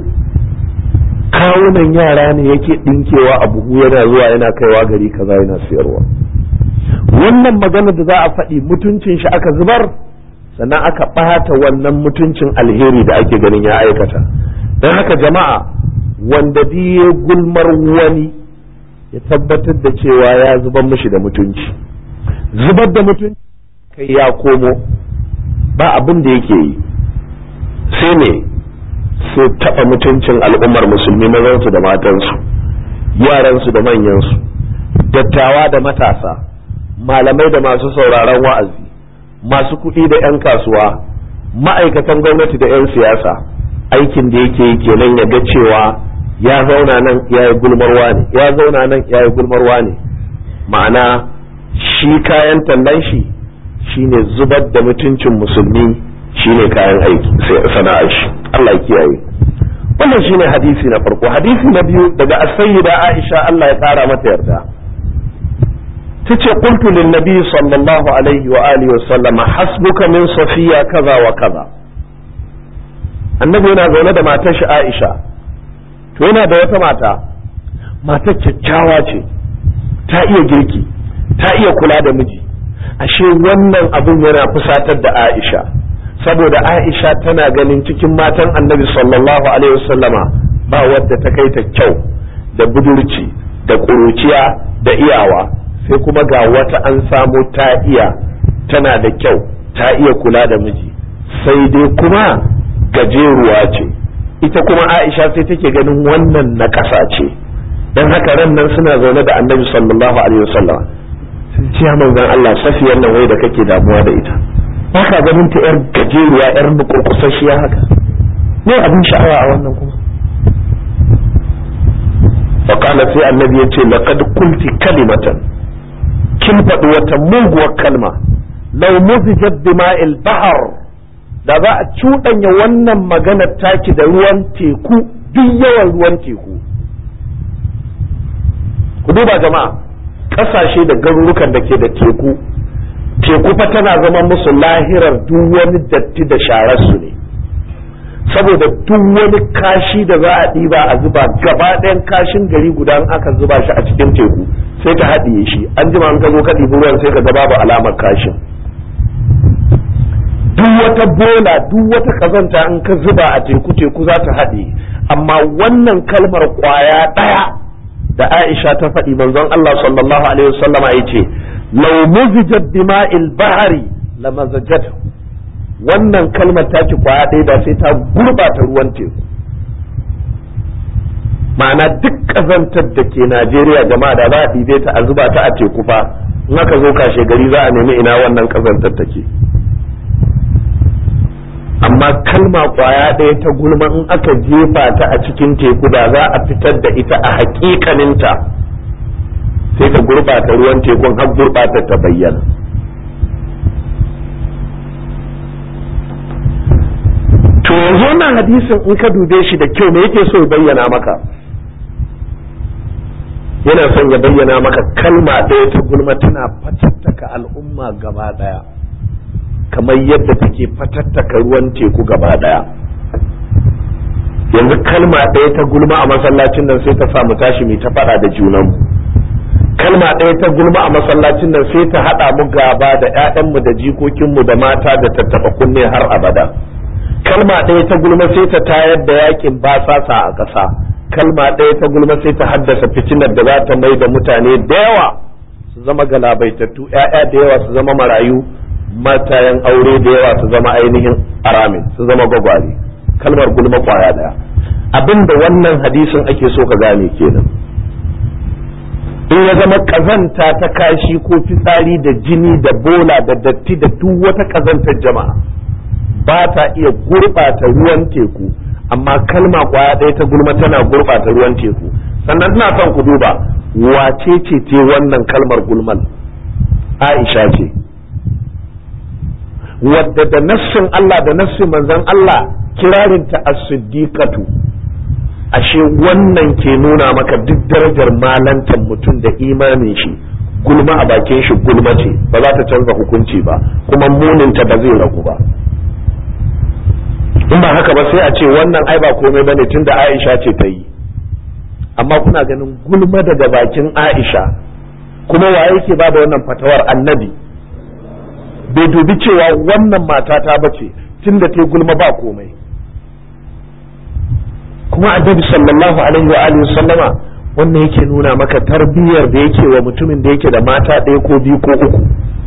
A: Kawunan yara ne yake ɗinkewa a buhu yana zuwa yana kaiwa gari kaza yana siyarwa. Wannan magana da za a faɗi mutuncin shi aka zubar, sannan aka ɓata wannan mutuncin alheri da ake ganin ya aikata. Don haka jama'a, wanda biye gulmar wani ya tabbatar da cewa ya zubar mishi da mutunci. Zubar da mutunci kai ya komo ba abin da yake yi sai ne sai taɓa mutuncin al'ummar musulmi, mazansu da matansu, yaransu da manyansu, dattawa da matasa, malamai da masu sauraron wa'azi, masu kuɗi da 'yan kasuwa, ma'aikatan gwamnati da 'yan siyasa. Aikin da yake yi kenan ya ga cewa ya zauna nan ya yi gulmarwa ne, ya zauna nan ya yi gulmarwa ne. Ma'ana shi kayan tallan shi shine zubar da mutuncin musulmi, shine kayan aiki sana'ar shi. Allah ya kiyaye. Wannan shine hadisi na farko. Hadisi na biyu daga as-sayyida Aisha, Allah ya kara mata yarda, tace qultu lin nabi sallallahu alaihi wa alihi wa sallam hasbuka min safiya kaza wa kaza. Annabi yana zaune da matar shi Aisha, to yana da wata matar kyakkyawa ce, ta iya girki, ta iya kula da miji. Ashe wannan abun yana fusatar da Aisha, saboda Aisha tana ganin cikin matan Annabi sallallahu alaihi wasallama ba wadda ta kai ta kyau da budurci da ƙuruciya da iyawa, sai kuma ga wata an samu ta iya, tana da kyau, ta iya kula da miji, sai dai kuma gajeruwa ce. Ita kuma Aisha sai take ganin wannan na ƙasa ce. Dan haka ran nan suna zaune da Annabi sallallahu alaihi wasallama, sun ce ya manzon Allah, safiyar nan wai da kake damuwa da ita, ba ka ganin ta yar gajeruwa, yar bukurkusashiya haka, ne abin sha'awa a wannan kuma? Faƙala sai Annabi ya ce laqad qulti kalimatan, kin faɗi wata muguwar kalma, law muzijat bima'il bahr, da za a cuɗanya wannan maganar taki da ruwan teku, duk yawan ruwan teku. Ku duba jama'a, ƙasashe da garurukan da ke da teku fa tana zama musu lahirar duk wani datti da shararsu ne, saboda duk wani kashi da za a ɗiba a zuba, gaba ɗayan kashin gari guda aka zuba shi a cikin teku sai ta haɗiye shi, an jima an ka zo ka ɗibi ruwan sai ka ga babu alamar kashin. Duk wata bola, duk wata kazanta in ka zuba a teku za ta haɗe. Amma wannan kalmar ƙwaya ɗaya da Aisha ta faɗi, manzon Allah sallallahu alaihi wasallama yace law muzijat bima'il bahri lamazajat, wannan kalmar ta ki ƙwaya ɗaya da sai ta gurbata ruwan teku. Ma'ana duk kazantar da ke Najeriya jama'a da za a ɗibe ta a zuba ta a teku fa in aka zo kashe gari za a nemi ina wannan kazantar take. amma kalma kwaya ɗaya ta gulma in aka jefa ta a cikin teku da za a fitar da ita a hakikaninta sai ta gurɓata ruwan tekun har gurɓata ta bayyana. to yanzu wannan hadisin in ka dube shi da kyau me yake so ya bayyana maka? yana son ya bayyana maka kalma ɗaya ta gulma tana fatattaka al'umma gaba ɗaya kamar yadda take fatattaka ruwan teku gaba ɗaya. yanzu kalma ɗaya ta gulma a masallacin nan sai ta sa mu tashi mu ta faɗa da junanmu. kalma ɗaya ta gulma a masallacin nan sai ta haɗa mu gaba da ƴaƴanmu da jikokinmu da mata da tattaɓa kunne har abada. kalma ɗaya ta gulma sai ta tayar da yakin basasa a ƙasa. kalma ɗaya ta gulma sai ta haddasa fitinar da za ta mai da mutane da yawa su zama galabaitattu, ƴaƴa da yawa su zama marayu, matayen aure da yawa su zama ainihin aramin, su zama gwagware. kalmar gulma kwaya ɗaya. abinda wannan hadisin ake so ka gane kenan. in ya zama kazanta ta kashi ko fitsari da jini da bola da datti da duk wata kazantar jama'a ba ta iya gurɓata ruwan teku, amma kalma kwaya ɗaya ta gulma tana gurɓata ruwan teku. sannan ina son ku duba wace ce wannan kalmar gulman? Aisha ce, wadda da nassin Allah da nassin manzon Allah kirarinta as-siddiqatu. ashe wannan ke nuna maka duk darajar malantan mutum da imanin shi, gulma a bakin shi gulma ce, ba za ta canza hukunci ba, kuma muninta ba zai ragu ba. in ba haka ba sai a ce wannan ai ba komai bane tunda Aisha ce ta yi. amma kuna ganin gulma daga bakin Aisha, kuma wa yake ba da wannan fatawar? Annabi. bai dubi cewa wannan mata ta bace tunda ta gulma ba komai. kuma Annabi sallallahu alaihi wa alihi sallama wannan yake nuna maka tarbiyyar da yake wa mutumin da yake da mata ɗaya ko biyu ko uku.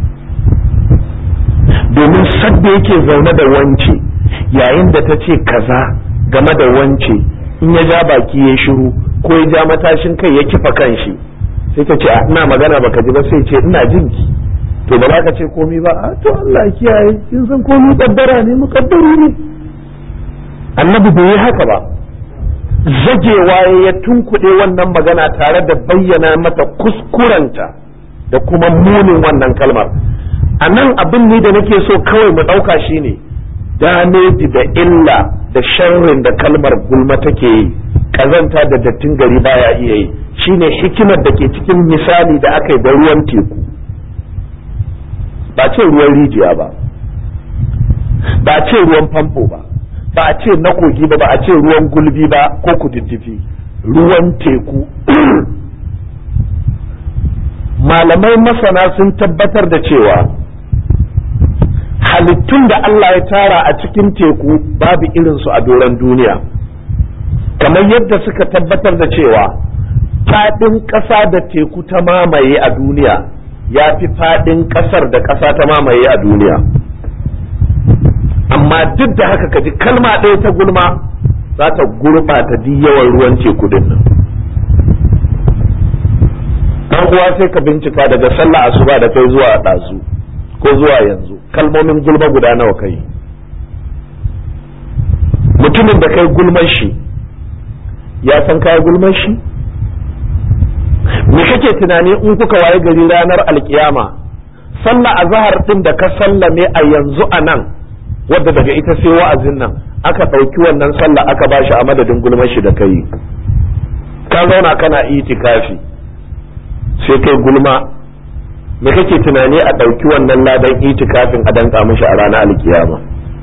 A: domin sadda yake zaune da wance yayin da ta ce kaza game da wance, in ya ja baki ya shiru ko ya ja matashin kai ya kifa kanshi, sai ta ce ina magana baka ji ba, sai ce ina jinki. to ba za ka ce komai ba? to Allah kiyaye, kin san komai kaddara ne, mukaddari ne. Annabi bai yi haka ba, zagewa ya tunkuɗe wannan magana tare da bayyana mata kuskurenta da kuma munin wannan kalmar. a nan abin ne da nake so kawai mu ɗauka shine dameji da illa da sharrin da kalmar gulma take yi, kazanta da dattin gari baya iya yi. shine hikimar da ke cikin misali da aka yi da ruwan teku. ba ce ruwan rijiya ba, ba ce ruwan famfo ba, ba a ce na kogi ba, ba a ce ruwan gulbi ba ko kududdufi, ruwan teku. malamai masana sun tabbatar da cewa halittun da Allah ya tara a cikin teku babu irinsu a doron duniya, kamar yadda suka tabbatar da cewa faɗin ƙasa da teku ta mamaye a duniya ya fi faɗin ƙasar da ƙasa ta mamaye a duniya. amma duk da haka kaji kalma ɗaya ta gulma za ta gurɓata duk yawan ruwan teku din nan. dan uwa sai ka bincika daga sallah asuba da kai zuwa ɗazu ko zuwa yanzu, kalmomin gulma guda nawa kai? mutumin da kai gulman shi ya san kai gulman shi? me kake tunani in kuka waye gari ranar alkiyama sallah azhar din da ka sallame a yanzu a nan, wadda daga ita sai wa'azin nan, aka ɗauki wannan sallah aka bashi a madadin gulman shi da kai? ka zauna kana itikafi sai kai gulma, me kake tunani a ɗauki wannan ladan itikafin a danka mishi a ranar alkiyama?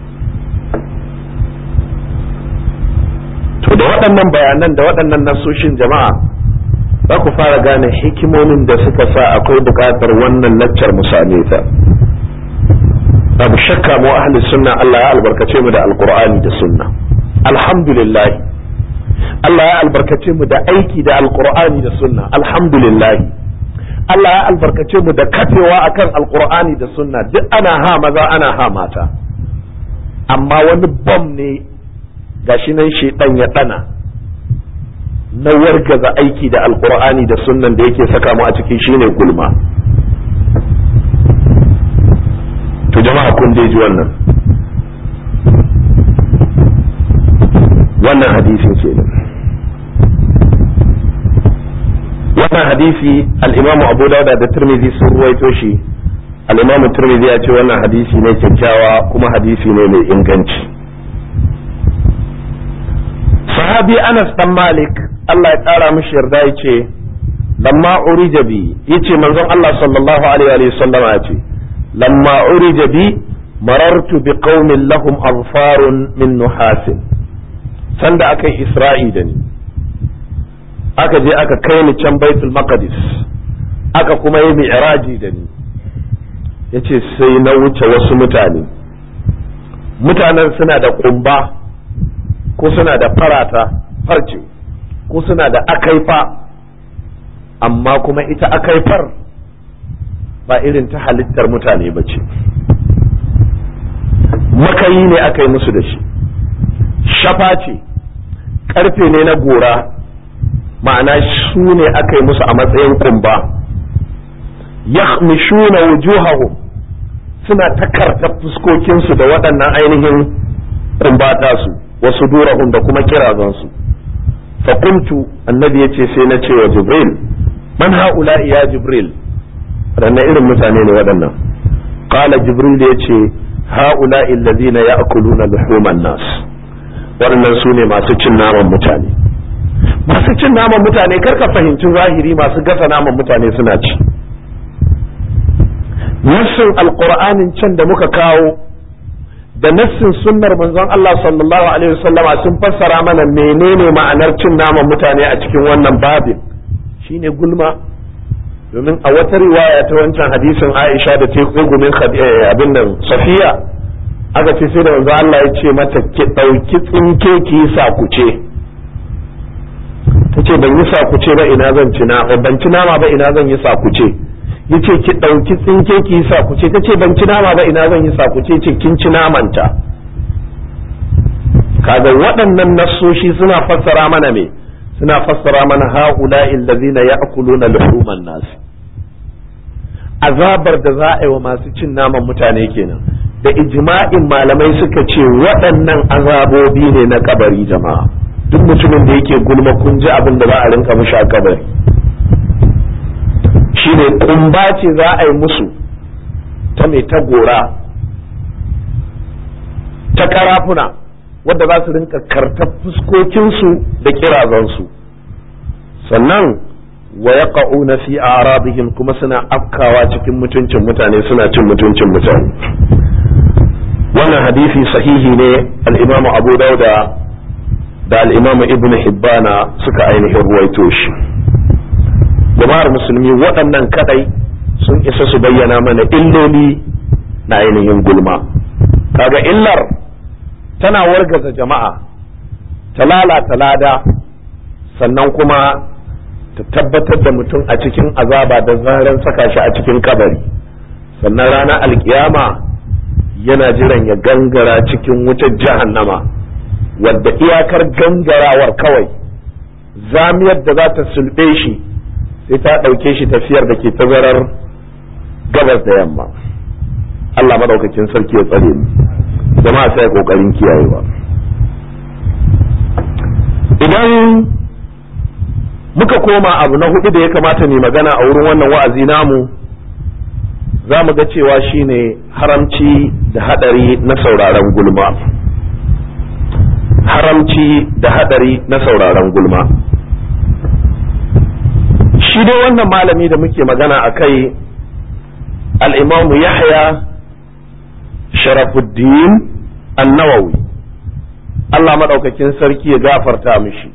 A: to da waɗannan bayanan da waɗannan nasoshin jama'a za ku fara gane hikimomin da suka sa akwai buƙatar wannan laccar mu same ta. babu shakka mu ahli sunna Allah ya albarkace mu da alqur'ani da sunna, alhamdulillah. Allah ya albarkace mu da aiki da alqur'ani da sunna, alhamdulillah. Allah ya albarkace mu da kafewa akan alqur'ani da sunna, duk ana ha maza ana ha mata. amma wani bom ne gashi nan shedan ya dana na wargaza aiki da alqur'ani da sunnan da yake saka mu a cikin shine gulma. kun dai ji wannan hadisin kenan. wannan hadisi al-Imam Abu Dawud da Tirmidhi sun ruwaito shi. al-Imam Tirmidhi ya ce wannan hadisi ne kyakkyawa kuma hadisi ne mai inganci. sahabi Anas dan Malik Allah ya kara mishi yarda yace lamma urija bi yace manzon Allah sallallahu alaihi wa sallam yace lamma urija bi marartu bi qaumin lahum azfarun min nuhasin. sanda aka yi Isra'i da ni aka je aka kai ni can Baitul Maqdis aka kuma yi mi'raji da ni yace sai na wuce wasu mutanen suna da kumba ko suna da farce ko suna da akaifa, amma kuma ita akaifar ba irin ta halittar mutane ba ce, makayi ne aka yi musu da shi, shafa ce, karfe ne na gora, ma'ana su ne aka yi musu a matsayin kumba. yakhmishuna wujuhahum suna takarta fuskokinsu da waɗannan ainihin kumbata su wasu durahum da kuma kirazansu. faƙuntu annabi ya ce sai na ce wa Jibril man ha'ula'i ya Jibril, waɗannan irin mutane ne waɗannan. qala Jibril ya ce ha'ula'i allazina ya'kuluna luhuman nas, waɗannan su ne masu cin naman mutane. masu cin naman mutane karka fahimci zahiri masu gasa naman mutane suna ci. nassin alqur'anin can da muka kawo da nassin sunnar manzon Allah sallallahu alaihi wasallama sun fassara mana menene ma'anar cin naman mutane a cikin wannan babin, shine gulma. domin a wata riwaya ta wancan hadisin Aisha da ta gumin abin nan Safiya aka ce sai da manzon Allah ya ce mata ki dauki tsinke ki yi sakuce. tace ban yi sakuce ba ina zan ci nama, ban ci nama ba ina zan yi sakuce. yace ki dauki tsinke ki yi sakuce, tace ban ci nama ba ina zan yi sakuce, ce kin ci namanta. kaga waɗannan nassoshi suna fassara mana me, suna fassara mana haula'i allazina ya'kuluna luhuman nas, azabar da za a yi wa masu cin naman mutane kenan. da ijma'in malamai suka ce waɗannan azabobi ne na kabari. jama'a duk mutumin da yake gulma kun ji abin da za a rinka mushi a kabari. shine kumba ce za a yi musu ta mai ta gora ta karafuna wadda za su rinka karta fuskokinsu da kirazansu. sannan wa yaqa'una fi a'radihim, kuma suna afkawa cikin mutuncin mutane, suna cin mutuncin mutane. wannan hadisi sahihi ne. al-Imam Abu Dauda da al-Imam Ibn Hibbana suka ainihin ruwaito shi. jama'ar musulmi waɗannan kadai sun isa su bayyana mana illoli na ainihin gulma. kaga illar tana wargaza jama'a, ta lalata lada, sannan kuma ta tabbatar da mutum a cikin azaba da zaran saka shi a cikin kabari. sannan ranar alkiyama yana jiran ya gangara cikin wutar jahannama, wadda iyakar gangarawar kawai zamiyar da za ta sulɓe shi sai ta ɗauke shi tafiyar da ke tazarar gabas da yamma. Allah madaukakin sarki ya tsare mu, jama'a sai kokarin kiyayewa. idan muka koma abu na hudu da ya kamata ne magana a wurin wannan wa'azi namu, za mu ga cewa shine haramci da hadari na sauraron gulma. haramci da hadari na sauraron gulma. shi dai wannan malami da muke magana a kai, al-Imam Yahya Sharafuddin An-Nawawi, Allah madaukakin sarki ya gafarta mishi,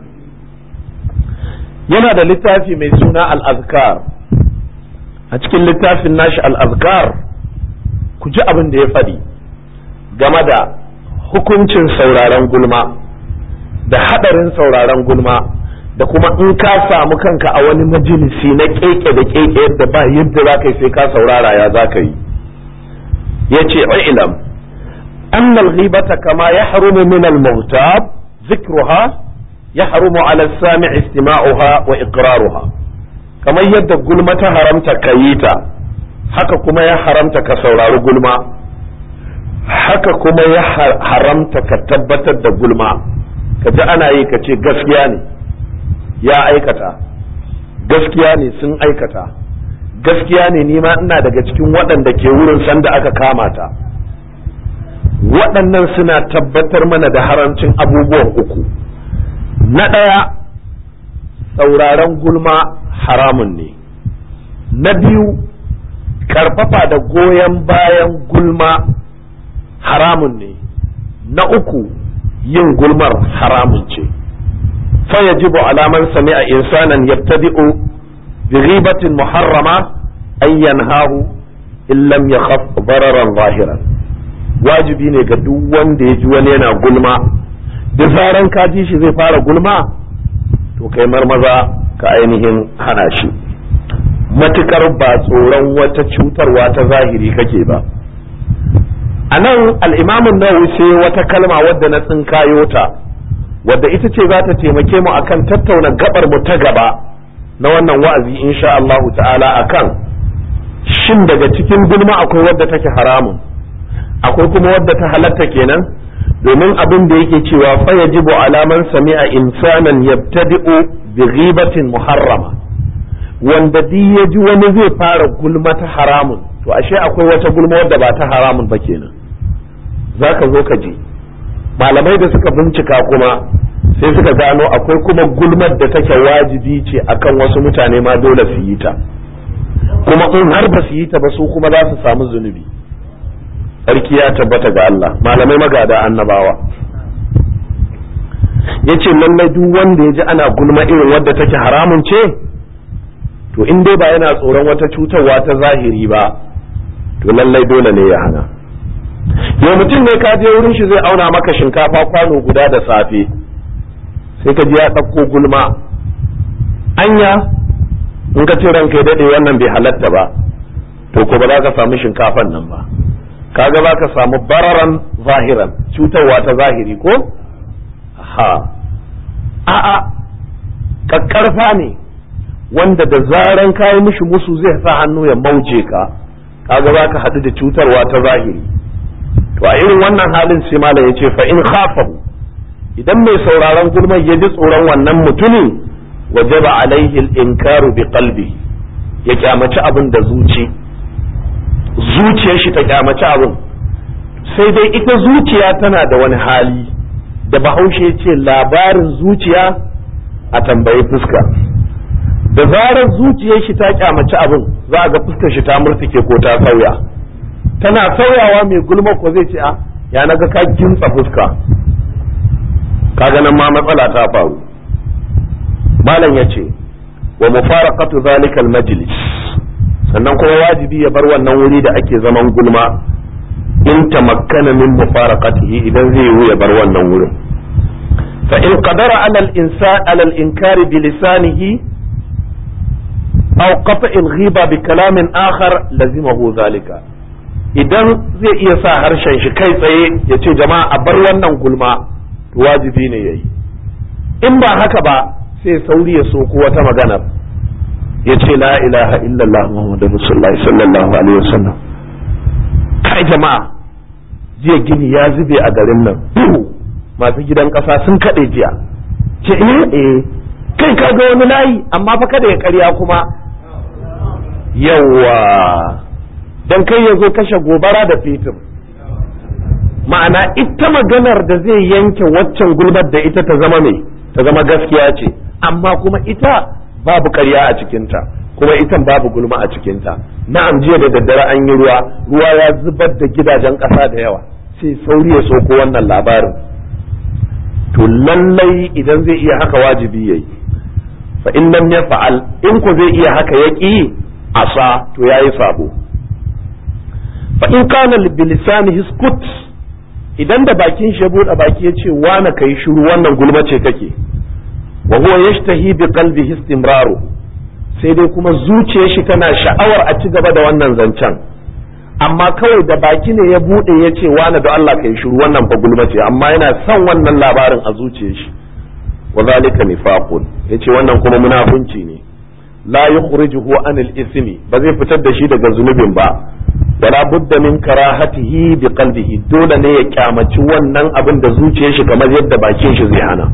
A: yana da littafi mai suna al-Azkar. a cikin littafin nashi al-Azkar ku ji abin da ya faɗi game da hukuncin sauraron gulma da hadarin sauraron gulma, da kuma in ka samu kanka a wani majalisi na keke da keke yadda ba yadda za ka yi sai ka saurara ya za ka yi. ya ce ilam anna al-ghibata kama yahrumu min al-mughtab dhikruha yahrumu ala as-sami' istima'uha wa iqraruha. kamar yadda gulma ta haramta ka yi ta, haka kuma ya haramta ka saurari gulma. haka kuma ya haramta ka tabbatar da gulma, ka ji ana yi ka ce gaskiya ne ya aikata, gaskiya ne sun aikata, gaskiya ne nima ina daga cikin waɗanda ke wurin sanda aka kama ta. Waɗannan suna tabbatar mana da haramcin abubuwan uku. Na ɗaya, sauraron gulma haramun ne. Na biyu, karfafa da goyon bayan gulma haramun ne. Na uku, yin gulmar haramun ce. fa yajibu ala man sami'a insanan yabtadi'u bi ghibatin muharrama an yanhahu in lam yakhaf dararan zahiran. Wajibi ne ga duk wanda ya ji wani yana gulma, da zaran ka ji shi zai fara gulma, to kai marmaza ka ainihin hana shi, matukar ba tsoron wata cutarwa ta zahiri kake ba. A nan al'imamun Nawawi sai wata kalma wadda na tsinkayo ta, wadda ita ce za ta taimake mu akan tattauna gabar mu ta gaba na wannan wa'azi insha Allahu ta'ala, akan shin daga cikin gulma akwai wadda take haramun, akwai kuma wadda ta halatta kenan. Domin abin da yake cewa fa yajibu ala man sami'a insanan yabtadi'u bi ghibatin muharrama, wanda duk ya ji wani zai fara gulma ta haramun, to ashe akwai wata gulma wadda ba ta haramun ba kenan. Zaka zo ka ji malamai da suka bincika kuma sai suka gano akwai kuma gulmar da take wajibi ce akan wasu mutane ma dole su yi ta, kuma in har ba su yi ta ba su kuma za su samu zunubi. Sarki ya tabbata ga Allah, malamai magada annabawa. Yace lallai duk wanda ya ji ana gulma irin wadda take haramun ce, to in dai ba yana tsoron wata cutarwa ta zahiri ba, to lallai dole ne ya hana. Yau mutum ne ka je wurin shi zai auna maka shinkafa kwano guda da safe, sai ka ji ya ɗauko gulma. Anya in ka ce ranka ya daɗe wannan bai halatta ba, to ko ba za ka samu shinkafan nan ba. Kaga ba ka samu bararan zahiran, cutarwa ta zahiri ko? A'a, kakkarfa ne wanda da zaran kayi mishi musu zai sa hannu ya mauje ka, kaga ba ka haɗu da cutarwa ta zahiri. To a irin wannan halin sai malam ya ce fa in khafahu, idan mai sauraron gulman ya ji tsoron wannan mutumin, wajaba alaihi al-inkaru bi qalbi, ya kyamaci abin da zuciyar shi ta kyamaci abin. Sai dai ita zuciya tana da wani hali da Bahaushe ce labarin zuciya a tambayi fuska. Da zarar zuciyar shi ta kyamaci abin, za a ga fuskar shi ta murtuke ko ta sauya. Tana sauyawa mai gulma ko zai ce ya naga ka kintsa fuska, kaga nan ma matsala ta faru. Malam ya ce wa mufaraqatu zalika al-majlis, sannan kuma wajibi ya bar wannan wuri da ake zaman gulma in tamakkana min mufaraqatihi, idan zai yi ya bar wannan wurin. Fa in qadara ala al-insan ala al-inkari bi lisanihi aw qata' al-ghiba bi kalamin akhar lazimahu zalika. Idan zai iya sa harshen shi kai tsaye ya ce jama'a a bar wannan gulma, to wajibi ne yayi. In ba haka ba sai sauri ya soko wata maganar, ya ce la ilaha illallah muhammadur rasulullah sallallahu alaihi wasallam. Kai jama'a, jiya gini ya zube a garin nan, masu gidan kasa sun kaɗe jiya. Ce kai ka ga wani layi, amma fa kada ya karya kuma. Yawwa, dan kai ya zo kashe gobara da fetur. Ma'ana ita maganar da zai yanke waccan gulbar da ita ta zama mai, ta zama gaskiya ce, amma kuma ita babu ƙarya a cikinta, kuma itan babu gulma a cikinta. Na'am, jiya da daddare an yi ruwa ya zubar da gidajen ƙasa da yawa, sai sauri ya soko wannan labarin. To lallai idan zai iya haka wajibi yayi. Fa in lam yaf'al, in ko zai iya haka ya ƙi asa, to yayi sabo. Fa in kana bilisanihi iskut, idan da bakin shi ya bude baki ya ce na kai shiru, wannan gulma ce kake, wa huwa yashtahi bi qalbihi istimraru, sai dai kuma zuciyar shi tana sha'awar a ci gaba da wannan zancen, amma kawai da baki ne ya bude ya ce na da Allah kai shiru, wannan fa gulma ce, amma yana son wannan labarin a zuciyar shi. Wa zalika nifaqun, yace wannan kuma munafunci ne, la yukhrijuhu anil ismi, ba zai fitar da shi daga zunubin ba, wala budda min karahatihi bi qalbihi, dole ne ya kyamaci wannan abin da zuciyar shi kamar yadda bakin shi zai hana.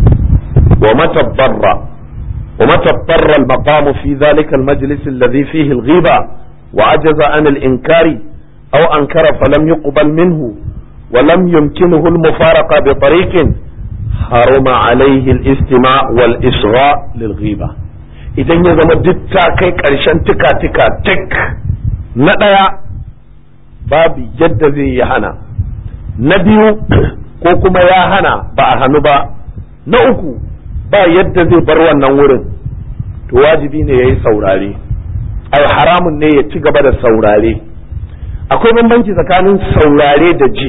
A: ومتى اضطر المقام في ذلك المجلس الذي فيه الغيبة وعجز عن الإنكار أو أنكر فلم يقبل منه ولم يمكنه المفارقة بطريق حرم عليه الاستماع والإصغاء للغيبة. إذن يزم دتا كي كرشان تكا تكا تك ندايا باب جد زي يهانا نبيو كوكما يهانا بأهانو با نأكو ba yadda zai bar wannan wurin, to wajibi ne ya yi saurare, ai haramun ne ya ci gaba da saurare. Akwai bambanci tsakanin saurare da ji,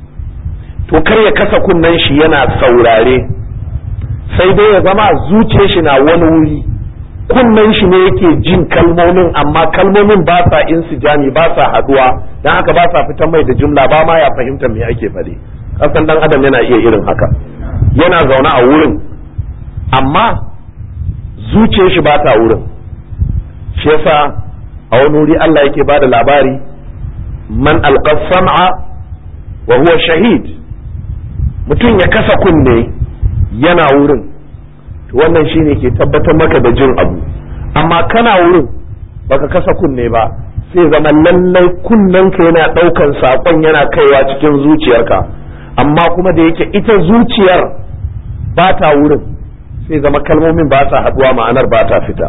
A: to kar ya kasa kunnen shi yana saurare, sai dai ya zama zuciyar shi na wani wuri, kunnen shi ne yake jin kalmomin, amma kalmomin ba sa insijami, ba sa haduwa, don haka ba sa fitan mai da jumla, ba ma ya fahimta me ake faɗi. Kasan dan adam yana iya irin haka, yana zaune a wurin amma zuciyar shi ba ta wurin. Shi yasa a wani wuri Allah yake bada labari, man alqa sam'a wa huwa shahid, mutum ya kasa kunne yana wurin, to wannan shine ke tabbatar maka da jin abu. Amma kana wurin baka kasa kunne ba, sai zama lallai kunnenka yana daukan sakon yana kaiwa cikin zuciyarka, amma kuma da yake ita zuciyar ba ta wurin, sai zama kalmomin ba sa haduwa, ma'anar ba ta fita.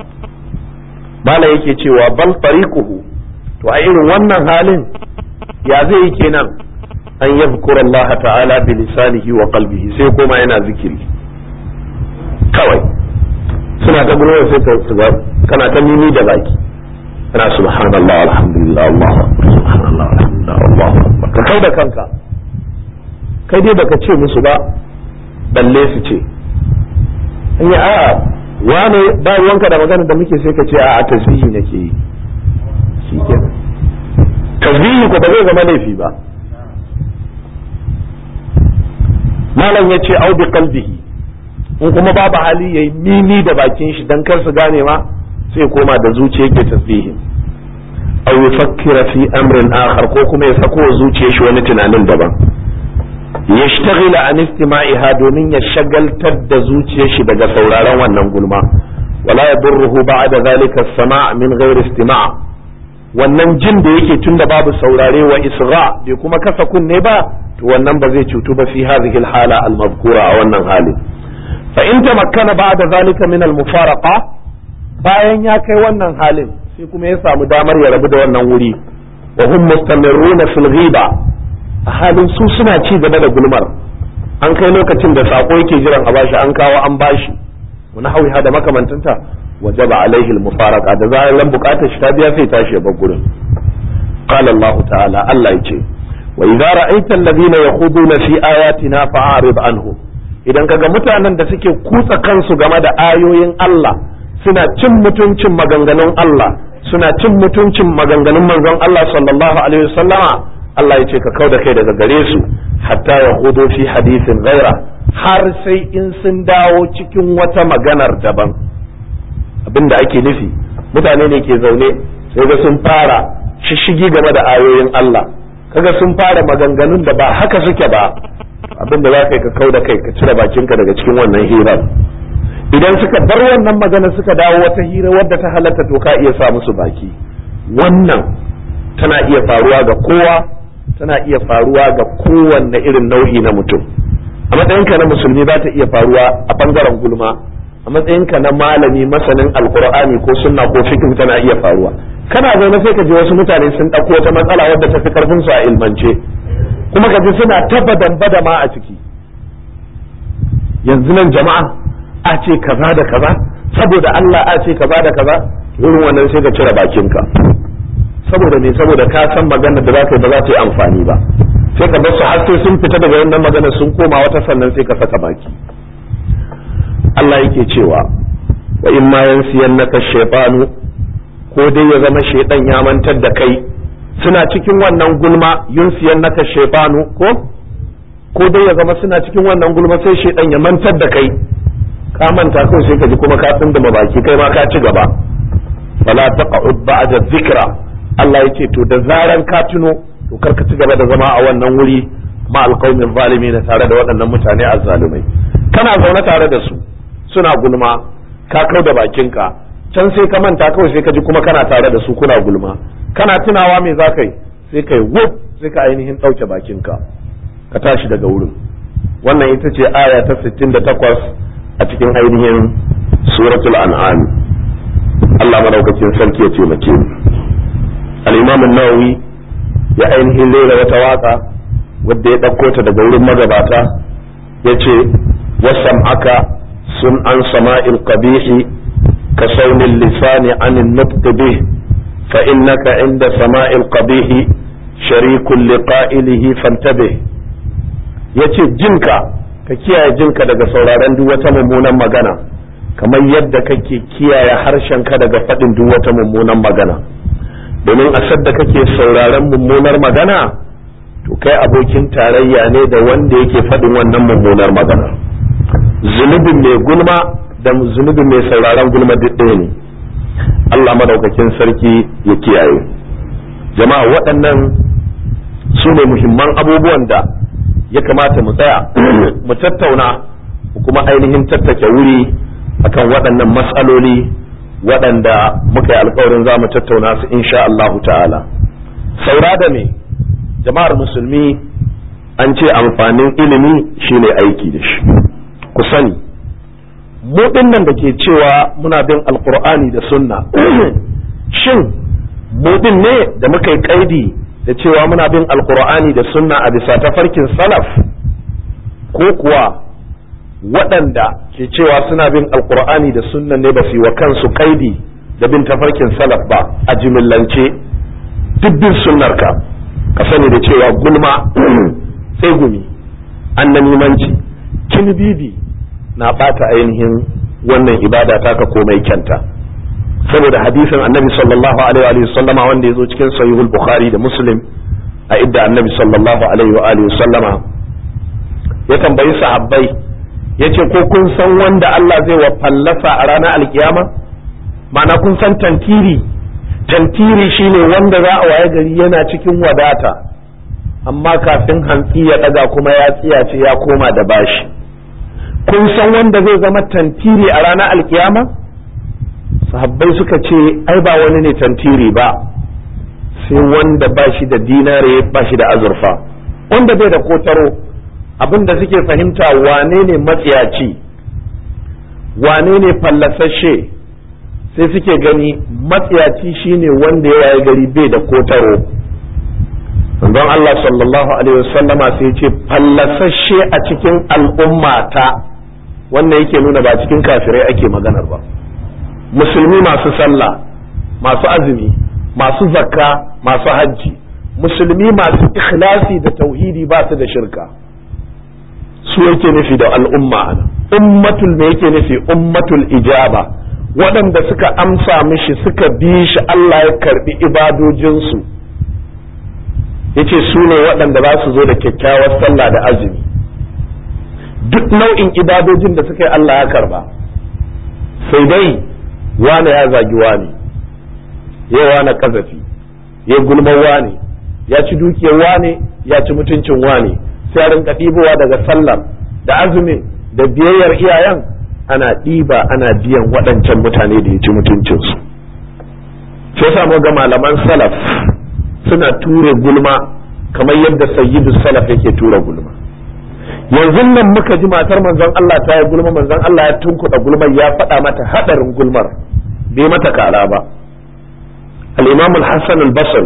A: Bala yake cewa bal tariquhu, to a irin wannan halin ya zai yi kenan, an yadhkura Allah ta'ala bi lisanihi wa qalbihi, sai koma yana zikiri kawai. Suna ta gurin sai ka kana ta mimi da baki, kana subhanallah alhamdulillah Allahu akbar, subhanallah alhamdulillah Allahu akbar, ka kai da kanka, kai dai baka ce musu ba balle su ce. In yi wane ba ruwanka da magana da muke, sai ka ce a tasbihi nake yi, shi kenan. Tasbihi ko ba zai zama laifi ba. Malam ya ce au bi qalbihi, in kuma babu hali yayi mimi da bakin shi dan kar su gane ma, sai koma da zuciya yake tasbihi. Au yufakkira fi amrin akhar, ko kuma ya sako zuciyar shi wani tunanin daban, yashtagila an istima'iha, domin ya shagaltar da zuciyar shi daga sauraron wannan gulma. Wala yadurruhu ba'da zalika as-sama' min ghairi istima', wannan jin da yake tunda babu saurare wa isgha bai kuma kasa kunne ba, to wannan ba zai cutu ba fi hadhihi al-hala al-madhkura, a wannan hali. Fa in tamakkana ba'da zalika min al-mufaraqa, bayan ya kai wannan halin sai kuma ya samu damar ya rabu da wannan wuri, wa hum mustamirruna fil ghiba, a halin su suna ci gaba da gulmar, an kai lokacin da sako yake jiran a bashi, an kawo an bashi, wani hauha da makamantanta, wajaba alaihi al-mufaraqa, da zaran bukatar shi ta biya sai tashi ya bar gurin. qala Allah ta'ala, Allah yace, wa idza ra'aita alladhina yakhuduna fi ayatina fa'arid anhum, idan kaga mutanen da suke kutsa kansu game da ayoyin Allah, suna cin mutuncin maganganun Allah, suna cin mutuncin maganganun manzon Allah sallallahu alaihi wasallama, Allah ya ce ka kau da kai daga gare su, hatta ya hudu fi hadisin gaira, har sai in sun dawo cikin wata maganar daban. Abin da ake nufi, mutane ne ke zaune sai ga sun fara shishigi game da ayoyin Allah, kaga sun fara maganganun da ba haka suke ba, abin da za ka yi ka kau da kai, ka cire bakinka daga cikin wannan hirar. Idan suka bar wannan magana suka dawo wata hira wadda ta halatta, to ka iya sa musu baki. Wannan tana iya faruwa ga kowa, tana iya faruwa ga kowanne irin nau'i na mutum. A matsayinka na musulmi za ta iya faruwa a bangaren gulma, a matsayinka na malami masanin alkur'ani ko sunna ko fiqh tana iya faruwa. Kana zaune sai ka ji wasu mutane sun ɗauko wata matsala wadda ta fi karfin su a ilmance, kuma ka ji suna ta badama a ciki. Yanzu nan jama'a a ce kaza da kaza, saboda Allah a ce kaza da kaza, irin wannan sai ka cire bakinka. Saboda me? Saboda ka san magana da za ka yi ba za ta yi amfani ba, sai ka bar su har sai sun fita daga wannan magana sun koma wata, sannan sai ka saka baki. Allah yake cewa, wa in ma yansiyannaka shaytanu, ko dai ya zama shaytan ya mantar da kai, suna cikin wannan gulma, yunsiyannaka shaytanu, ko dai ya zama suna cikin wannan gulma sai shaytan ya mantar da kai, ka manta kawai sai ka ji kuma ka tsindama baki kai ma ka ci gaba. fala taq'ud ba'da dhikra, Allah ya ce to da zaran ka tuno to karka ci gaba da zama a wannan wuri ma alqaumin zalimin tare da waɗannan mutane azzalumai. Kana zaune tare da su suna gulma ka kau da bakinka can sai ka manta kawai sai ka ji kuma kana tare da su kuna gulma, kana tunawa me za ka yi sai ka yi wuf sai ka ainihin ɗauke bakinka ka tashi daga wurin. Wannan ita ce aya ta 68 a cikin ainihin suratul an'am. Allah madaukakin sarki ya ce mace al-imam an-nawawi ya ainihin rera wata waka wadda ya ɗauko ta daga wurin magabata yace wasam'aka sun an sama'il qabihi ka saunin lisani anin nutq bih fa innaka inda sama'il qabihi sharikun liqa'ilihi fantabih. yace jinka ka kiyaye jinka daga sauraron duk wata mummunan magana kamar yadda kake kiyaye harshenka daga faɗin duk wata mummunan magana, domin a sadda kake sauraron mummunar magana to kai abokin tarayya ne da wanda yake faɗin wannan mummunar magana. Zunubin mai gulma da zunubin mai sauraron gulma duk ɗaya ne. Allah madaukakin sarki ya kiyaye. Jama'a waɗannan su ne muhimman abubuwan da ya kamata mu tsaya mu tattauna mu kuma ainihin tattake wuri akan waɗannan matsaloli waɗanda muka yi alkawarin za mu tattauna su insha Allahu ta'ala. Saura da me jama'ar musulmi an ce amfanin ilimi shine aiki da shi. Ku sani mu nan da ke cewa muna bin alkur'ani da sunna shin mu ne da muka yi kaidi da cewa muna bin alkur'ani da sunna a bisa tafarkin salaf, ko kuwa waɗanda ke cewa suna bin alkur'ani da sunna ne ba su yi wa kansu kaidi da bin tafarkin salaf ba? A jimillance duk bin sunnarka ka sani da cewa gulma tsegumi annamimanci kinibibi na bata ainihin wannan ibada taka komai kyanta, saboda hadisin annabi sallallahu alaihi wa sallama wanda ya zo cikin sahihul bukhari da muslim a idda annabi sallallahu alaihi wa sallama ya tambayi sahabbai yace ko kun san wanda Allah zai wa fallasa a ranar alkiyama? ma'ana kun san tantiri shine wanda za a waye gari yana cikin wadata amma kafin hantsi ya daga kuma ya tsiyace ya koma da bashi. Kun san wanda zai zama tantiri a ranar alkiyama? Sahabbai suka ce ai ba wani ne tantiri ba sai wanda ba shi da dinare ba shi da azurfa, wanda bai da kotaro. Abinda suke fahimta wane ne matsiyaci wane ne fallasashe, sai suke gani matsiyaci shine wanda ya waye gari bai da kotaro. Don Allah sallallahu alaihi wasallama sai ce fallasashe a cikin al'ummata, wannan yake nuna ba cikin kafirai ake maganar ba. Musulmi masu sallah, masu azumi, masu zakka, masu hajji, musulmi masu ikhlasi da tauhidi ba su da shirka, su yake nufi da al'umma. Ummatul me yake nufi? Ummatul ijaba, waɗanda suka amsa mishi suka bi shi Allah ya karbi ibadojinsu. Yace su ne waɗanda za su zo da kyakkyawar sallah da azumi, duk nau'in ibadojin da suka yi Allah ya karba, sai dai wane ya zagi wane, ya wane kazafi, ya gulman wane, ya ci dukiyar wane, ya ci mutuncin wane, sai rinka ɗibowa daga sallar da azumin da biyayyar iyayen ana ɗiba ana biyan waɗancan mutane da ya ci mutuncinsu. Sai samu ga malaman salaf suna ture gulma kamar yadda sayyidu salaf yake tura gulma. Yanzu nan muka ji matar manzon Allah ta yi gulma, manzon Allah ya tunkuɗa gulmar, ya faɗa mata haɗarin gulmar, bai mata kara ba. Al-Imam al-Hassan al-Basri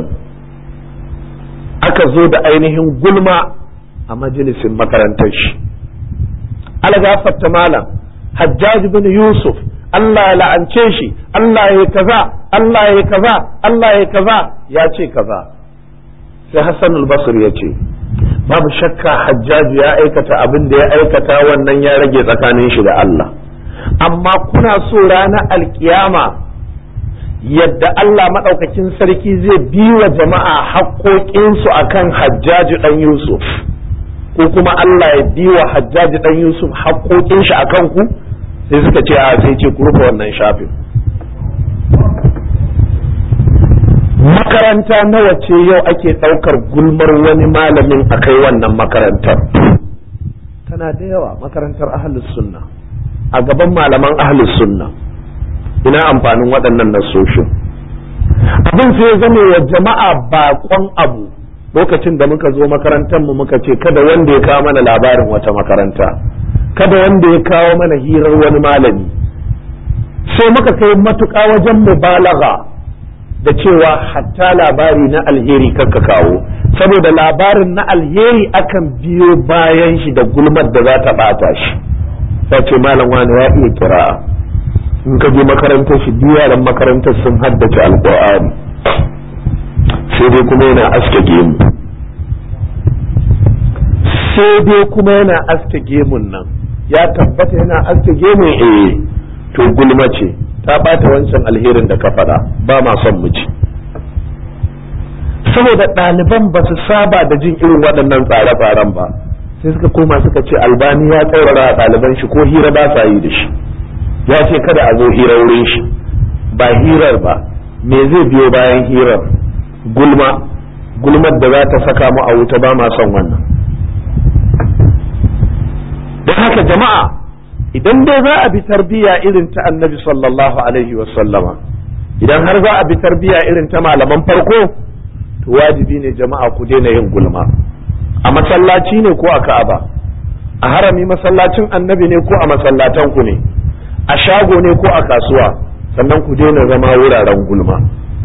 A: aka zo da ainihin gulma a majalisin makarantar shi. Algafatta malam Hajjaj bin Yusuf, Allah ya la'ance shi, Allah ya kaza, Allah ya kaza, Allah ya kaza, ya ce kaza. Sai Hassan al-Basri ya ce babu shakka Hajjaj ya aikata abin da ya aikata, wannan ya rage tsakanin shi da Allah, amma kuna so ranar alkiyama yadda Allah maɗaukakin sarki zai bi wa jama'a haƙoƙinsu akan Hajjaj ɗan Yusuf, ko kuma Allah ya bi wa Hajjaj ɗan Yusuf haƙoƙin shi akan ku? Sai suka ce a sai ce ku rufe wannan shafin. makaranta nawa ce yau ake ɗaukar gulmar wani malamin a kai wannan makarantar? Tana da yawa. Makarantar ahlus sunna a gaban malaman ahlus sunna. Ina amfanin waɗannan nasoshin? Abin sai ya zame wa jama'a baƙon abu. Lokacin da muka zo makarantar mu muka ce kada wanda ya kawo mana labarin wata makaranta, kada wanda ya kawo mana hirar wani malami. Sai muka kai matuƙa wajen mubalagha da cewa hatta labari na alheri kakka kawo, saboda labarin na alheri akan biyo bayan shi da gulmar da za ta bata shi. Sai ce malam wani ya iya kira'a, in ka je makarantar shi duk yaran makarantar sun haddace alqur'ani, sai dai kuma yana aske gemu, sai dai kuma yana aske gemun nan. Ya tabbata yana aske gemun? To gulma ce ta bata wancan alherin da ka faɗa, ba ma son mu ci. Saboda ɗaliban ba su saba da jin irin waɗannan tsare-tsaren ba, sai suka koma suka ce Albani ya tsaurara a ɗaliban shi ko hira ba sa yi da shi, ya ce kada a zo hira wurin shi. Ba hirar ba, me zai biyo bayan hirar? Gulmar da za ta saka mu a wuta, ba ma son wannan. Don haka jama'a, idan dai za a bi tarbiyya irin ta annabi sallallahu alaihi wasallama, idan har za a bi tarbiyya irin ta malaman farko, to wajibi ne jama'a ku daina yin gulma. A masallaci ne ko a Ka'aba, a harami masallacin annabi ne ko a masallatan ku ne, a shago ne ko a kasuwa, sannan ku daina zama wuraren gulma.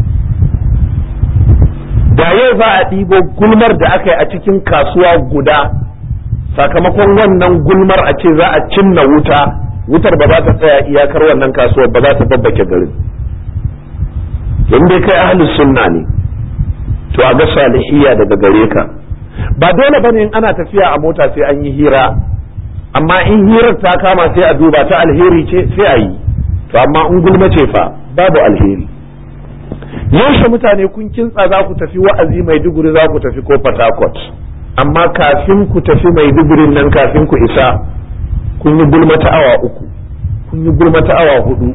A: Da yau za a ɗibo gulmar da aka yi a cikin kasuwa guda, sakamakon wannan gulmar a ce za a cinna wutar ba za ta tsaya iyakar wannan kasuwar ba, za ta babbake garin. In dai kai ahlus sunna ne, to a ga salihiyya daga gare ka. Ba dole bane in ana tafiya a mota sai an yi hira, amma in hirar ta kama sai a duba ta alheri ce sai a yi, to amma in gulma ce fa babu alheri. Yaushe mutane kun kintsa za ku tafi wa'azi Maiduguri, za ku tafi ko Port Harcourt, amma kafin ku tafi Maiduguri nan, kafin ku isa, kun yi gulma ta awa 3, kun yi gulma ta awa 4.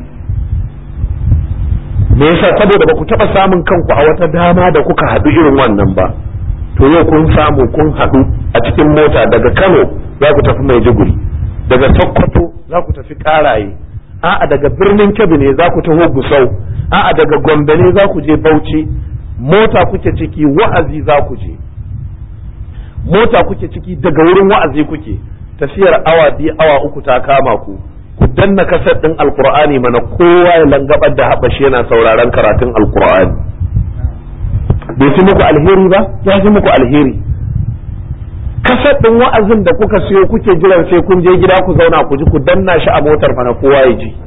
A: Me yasa? Saboda ba ku taɓa samun kanku a wata dama da kuka haɗu irin wannan ba. To yau kun samu kun haɗu a cikin mota, daga Kano za ku tafi Maiduguri, daga Sokoto za ku tafi Karaye, a'a daga birnin Kebbi ne za ku taho Gusau, a'a daga Gombe ne za ku je Bauchi. Mota kuke ciki, wa'azi za ku je. Mota kuke ciki, daga wurin wa'azi kuke. Tafiyar awa 2 awa 3 ta kama ku danna kasar din alqur'ani mana, kowa ya langabar da habashi yana sauraron karatun alqur'ani. Bai fi muku alheri ba? Ya fi muku alheri. Kasar din wa'azin da kuka siyo kuke jiran sai kun je gida ku zauna ku ji, ku danna shi a motar mana kowa ya ji.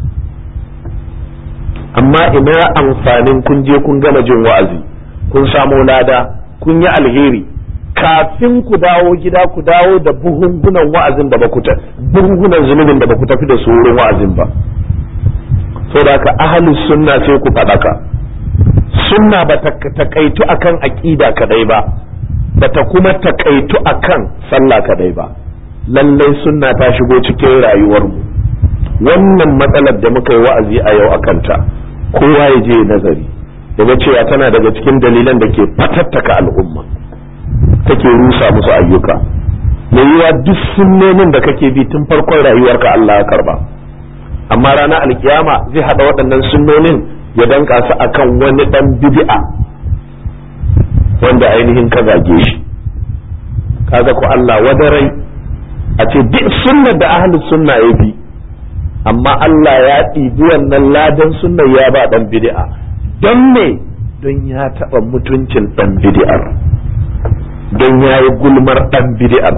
A: Amma ina amfanin kun je kun gama jin wa'azi, kun samu lada, kun yi alheri, kafin ku dawo gida ku dawo da buhunhunan wa'azin da buhunhunan zunubin da ba ku tafi da su wurin wa'azin ba. Saboda haka ahlus sunna sai ku faɗaka. Sunna ba ta takaitu akan aqida kadai ba, ba ta kuma takaitu akan sallah kadai ba. Lallai sunna ta shigo cikin rayuwar mu. Wannan matsalar da muka yi wa'azi a yau akan ta, kowa ya je nazari, daga cewa tana daga cikin dalilan da ke fatattaka al'umma, take rusa musu ayyuka. Mai yiwa duk sunnonin da kake bi tun farkon rayuwarka Allah ya karba, amma ranar alkiyama zai hada waɗannan sunnonin ya danka su akan wani dan bid'a wanda ainihin ka zage shi. Kaga ko Allah wadarai a ce duk sunnar da ahlus sunna ya bi, amma Allah ya ɗibi wannan ladan sunnar ya ba dan bid'a. Don me? Don ya taɓa mutuncin dan bid'ar, don ya yi gulmar ɗan bid'ar.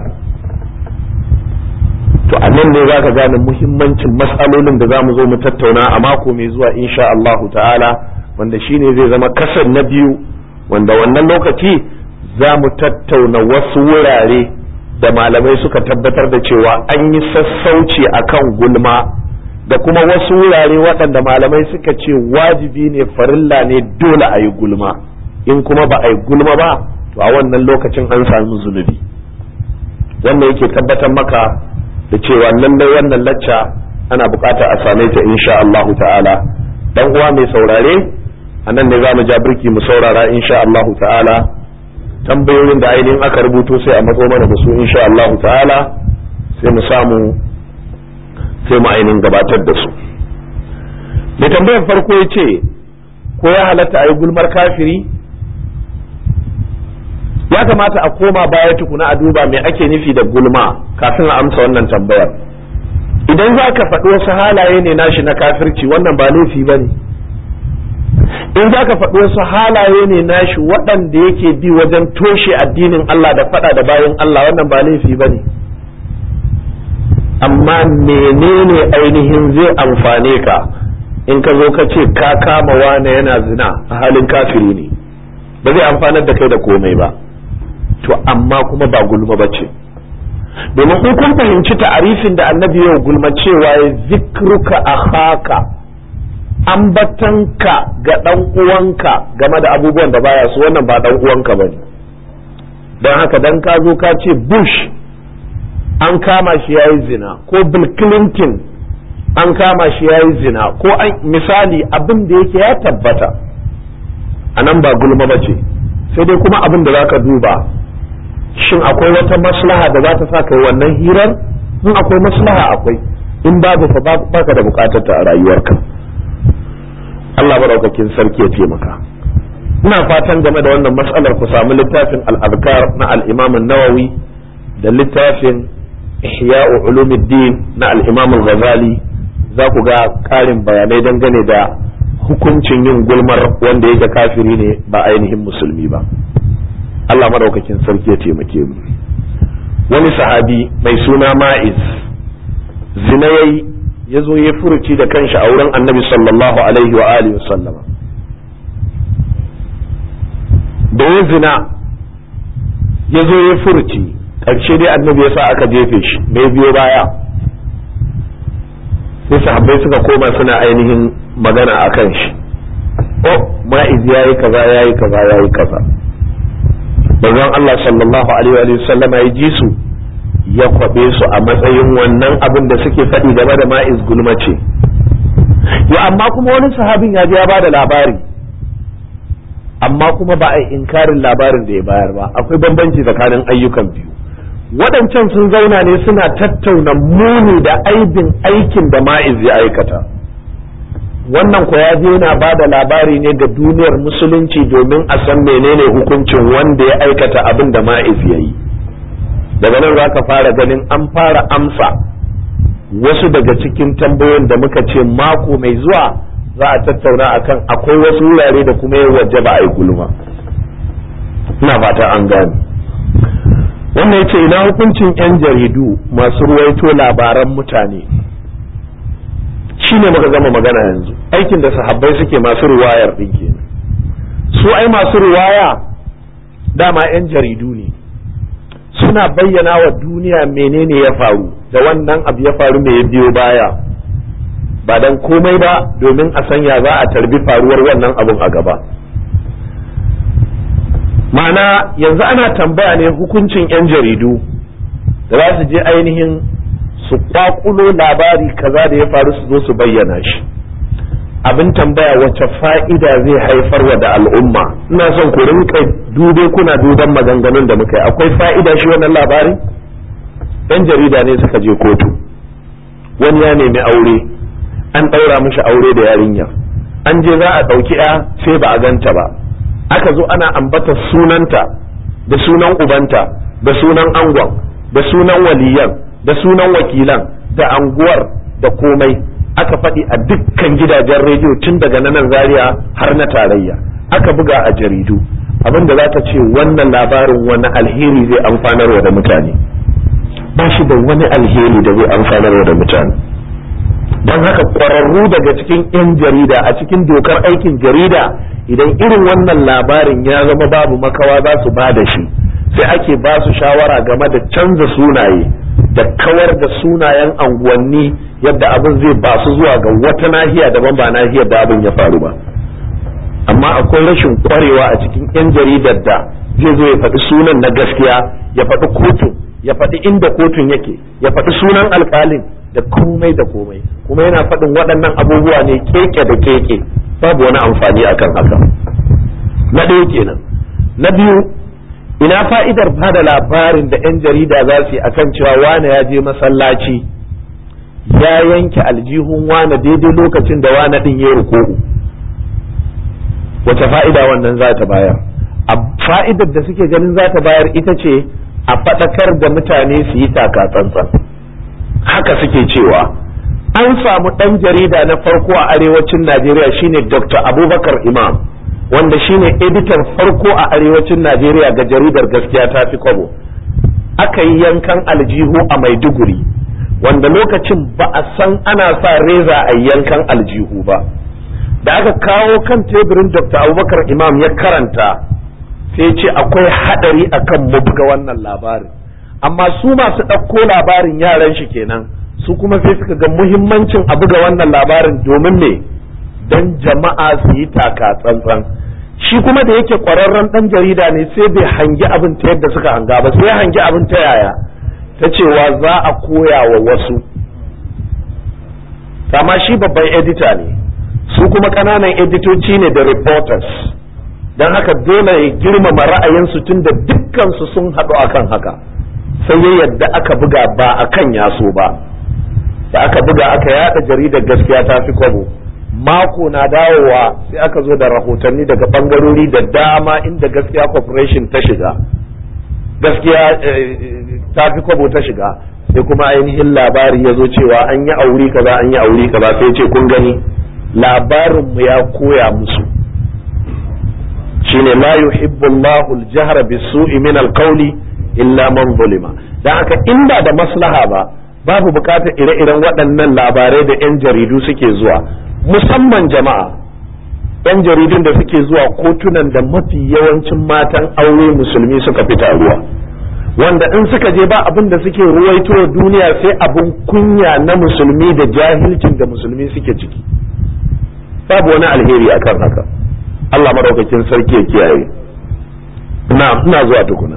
A: To a nan ne za ka gane muhimmancin matsalolin da za mu zo mu tattauna a mako mai zuwa insha Allahu ta'ala, wanda shine zai zama kasar na biyu, wanda wannan lokaci za mu tattauna wasu wurare da malamai suka tabbatar da cewa an yi sassauci akan gulma, da kuma wasu wurare waɗanda malamai suka ce wajibi ne, farilla ne, dole a yi gulma. In kuma ba a yi gulma ba, to a wannan lokacin an samu zunubi. Wannan yake tabbatar maka da cewa lallai wannan lacca ana buƙatar a same ta insha Allahu ta'ala. Dan uwa mai saurare, anan ne zamu ja birki mu saurara insha Allah ta'ala. Tambayoyin da ainihin aka rubuto sai a matso mana da su insha Allah ta'ala, sai mu ainihin gabatar da su. Mai tambayar farko ya ce, ko ya halatta a yi gulmar kafiri? Ya kamata a koma baya tukuna a duba me ake nufi da gulma kafin a amsa wannan tambayar. Idan za ka faɗi wasu halaye ne nashi na kafirci, wannan ba laifi ba ne. In za ka faɗi wasu halaye ne nashi waɗanda yake bi wajen toshe addinin Allah da faɗa da bayan Allah, wannan ba laifi ba ne. Amma menene ainihin zai amfane ka in ka zo ka ce ka kama wane yana zina a halin kafiri ne? Ba zai amfanar da kai da komai ba. To amma kuma ba gulma ba ce, domin in kun fahimci ta'arifin da annabi yau gulma cewa ya zikruka akhaka, ambatanka ga dan uwanka game da abubuwan da baya su, wannan ba dan uwanka bane. Don haka dan ka zo ka ce Bush an kama shi yayi zina, ko Bill Clinton an kama shi yayi zina, ko misali abin da yake ya tabbata, anan ba gulma bace. Sai dai kuma abin da zaka duba, shin akwai wata maslaha da za ta sa kai wannan hirar? In akwai maslaha akwai, in babu fa baka da bukatar ta a rayuwarka. Allah madaukakin sarki ya taimaka. Ina fatan game da wannan mas'alar ku samu littafin al-Adhkar na al-Imam an-Nawawi da littafin Ihya'u Ulumuddin na al-Imam al-Ghazali, za ku ga ƙarin bayanai dangane da hukuncin yin gulmar wanda yake kafiri ne ba ainihin musulmi ba. Allah madaukakin sarki ya taimake mu. Wani sahabi mai suna Ma'iz zina yayi, ya zo ya furuci da kanshi a wurin Annabi sallallahu alaihi wa alihi wasallama. Da ya zina ya zo ya furuci, ƙarshe dai Annabi ya sa aka jefe shi, bai biyo baya. Sai sahabbai suka koma suna ainihin magana a kan shi. Oh, Ma'iz yayi kaza yayi kaza yayi kaza. Manzon Allah sallallahu alaihi wa sallam ya ji su, ya kwabe su a matsayin wannan abin da suke faɗi game da Ma'iz gulma ce. Yo amma kuma wani sahabin ya je ya bada labari, amma kuma ba a yi inkarin labarin da ya bayar ba. Akwai bambanci tsakanin ayyukan biyu. Waɗancan sun zauna ne suna tattauna muni da aibin aikin da Ma'iz ya aikata. Wannan ko ya je yana ba da labari ne ga duniyar musulunci domin a san menene hukuncin wanda ya aikata abin da Ma'iz ya yi. Daga nan za ka fara ganin an fara amsa wasu daga cikin tambayoyin da muka ce mako mai zuwa za a tattauna akan akwai wasu wurare da kuma ya wajaba a yi gulma. Ina fata an gane. Wannan ya ce ina hukuncin 'yan jaridu masu ruwaito labaran mutane? Shi ne muka gama magana yanzu, aikin da sahabbai suke masu riwayar ɗin kenan. Su ai masu riwaya dama 'yan jaridu ne, suna bayyana wa duniya menene ya faru, da wannan abu ya faru mai biyo baya, ba dan komai ba domin a sanya za a tarbi faruwar wannan abun a gaba. Ma'ana yanzu ana tambaya ne hukuncin 'yan jaridu da za su je ainihin su kwakulo labari kaza da ya faru su zo su bayyana shi. Abin tambaya wace fa'ida zai haifarwa da al'umma? Ina son ku rinka dube kuna duban maganganun da muka yi. Akwai fa'ida shi wannan labari? 'Yan jarida ne suka je kotu, wani ya nemi aure, an ɗaura mishi aure da yarinya, an je za a ɗauki 'ya sai ba a ganta ba, aka zo ana ambata sunanta da sunan ubanta da sunan angon da sunan waliyan da sunan wakilan da anguwar da komai, aka faɗi a dukkan gidajen rediyo tun daga nan Zaria har na tarayya, aka buga a jaridu. Abinda za ta ce wannan labarin wani alheri zai amfanarwa da mutane? Ba shi da wani alheri da zai amfanarwa da mutane. Don haka ƙwararru daga cikin 'yan jarida a cikin dokar aikin jarida, idan irin wannan labarin ya zama babu makawa za su ba da shi, sai ake ba su shawara game da canza sunaye da kawar da sunayen anguwanni yadda abin zai ba su zuwa ga wata nahiya daban ba nahiyar da abin ya faru ba. Amma akwai rashin kwarewa a cikin 'yan jaridar da zai zo ya faɗi sunan na gaskiya, ya faɗi kotun, ya faɗi inda kotun yake, ya faɗi sunan alƙalin da komai da komai, kuma yana faɗin waɗannan abubuwa ne keke da keke babu wani amfani akan haka. Na ɗaya kenan. Na biyu, ina fa'idar bada labarin da 'yan jarida za su yi akan cewa wane ya je masallaci ya yanke aljihun wane daidai lokacin da wane ɗin ya ruku'u. Wace fa'ida wannan za ta bayar? A fa'idar da suke ganin za ta bayar ita ce a faɗakar da mutane su yi taka tsantsan. Haka suke cewa an samu ɗan jarida na farko a arewacin Najeriya shine Dr. Abubakar Imam, wanda shine editan farko a arewacin Najeriya ga jaridar Gaskiya ta fi kwabo. Aka yi yankan aljihu a Maiduguri, wanda lokacin ba a san ana sa reza a yankan aljihu ba. Da aka kawo kan teburin Dr. Abubakar Imam ya karanta, sai ce akwai haɗari akan mu buga wannan labarin. Amma su masu ɗauko labarin yaran shi kenan, su kuma sai suka ga muhimmancin a buga wannan labarin domin me, don jama'a su yi taka tsantsan. Shi kuma da yake ƙwararren ɗan jarida ne sai bai hangi abin ta yadda suka hanga ba, sai ya hangi abin ta yaya, ta cewa za a koya wa wasu. Kama shi babban edita ne, su kuma ƙananan editoci ne da reporters, don haka dole ya girmama ra'ayinsu tun da dukkansu sun haɗu akan haka. Sai ya yadda aka buga ba akan yaso ba, da aka buga aka yada jaridar Gaskiya ta fi kwabo. Mako na dawowa sai aka zo da rahotanni daga bangarori da dama inda Gaskiya Corporation ta shiga, Gaskiya ta fi kwabo ta shiga, sai kuma ainihin labari ya zo cewa an yi aure kaza an yi aure kaza, sai ce kun gani labarinmu ya koya musu shine la yuhibbu Allahu al-jahra bis-su'i min al-qawli illa man zulima. Dan haka inda da maslaha ba, babu bukatar ire-iren waɗannan labarai da 'yan jaridu suke zuwa, musamman jama'a 'yan jaridun da suke zuwa kotunan da mafi yawancin matan aure musulmi suka fita ruwa, wanda in suka je ba abin da suke ruwaito duniya sai abin kunya na musulmi da jahilcin da musulmi suke ciki. Babu wani alheri akan haka. Allah madaukakin sarki ya kiyaye. Ina zuwa tukuna.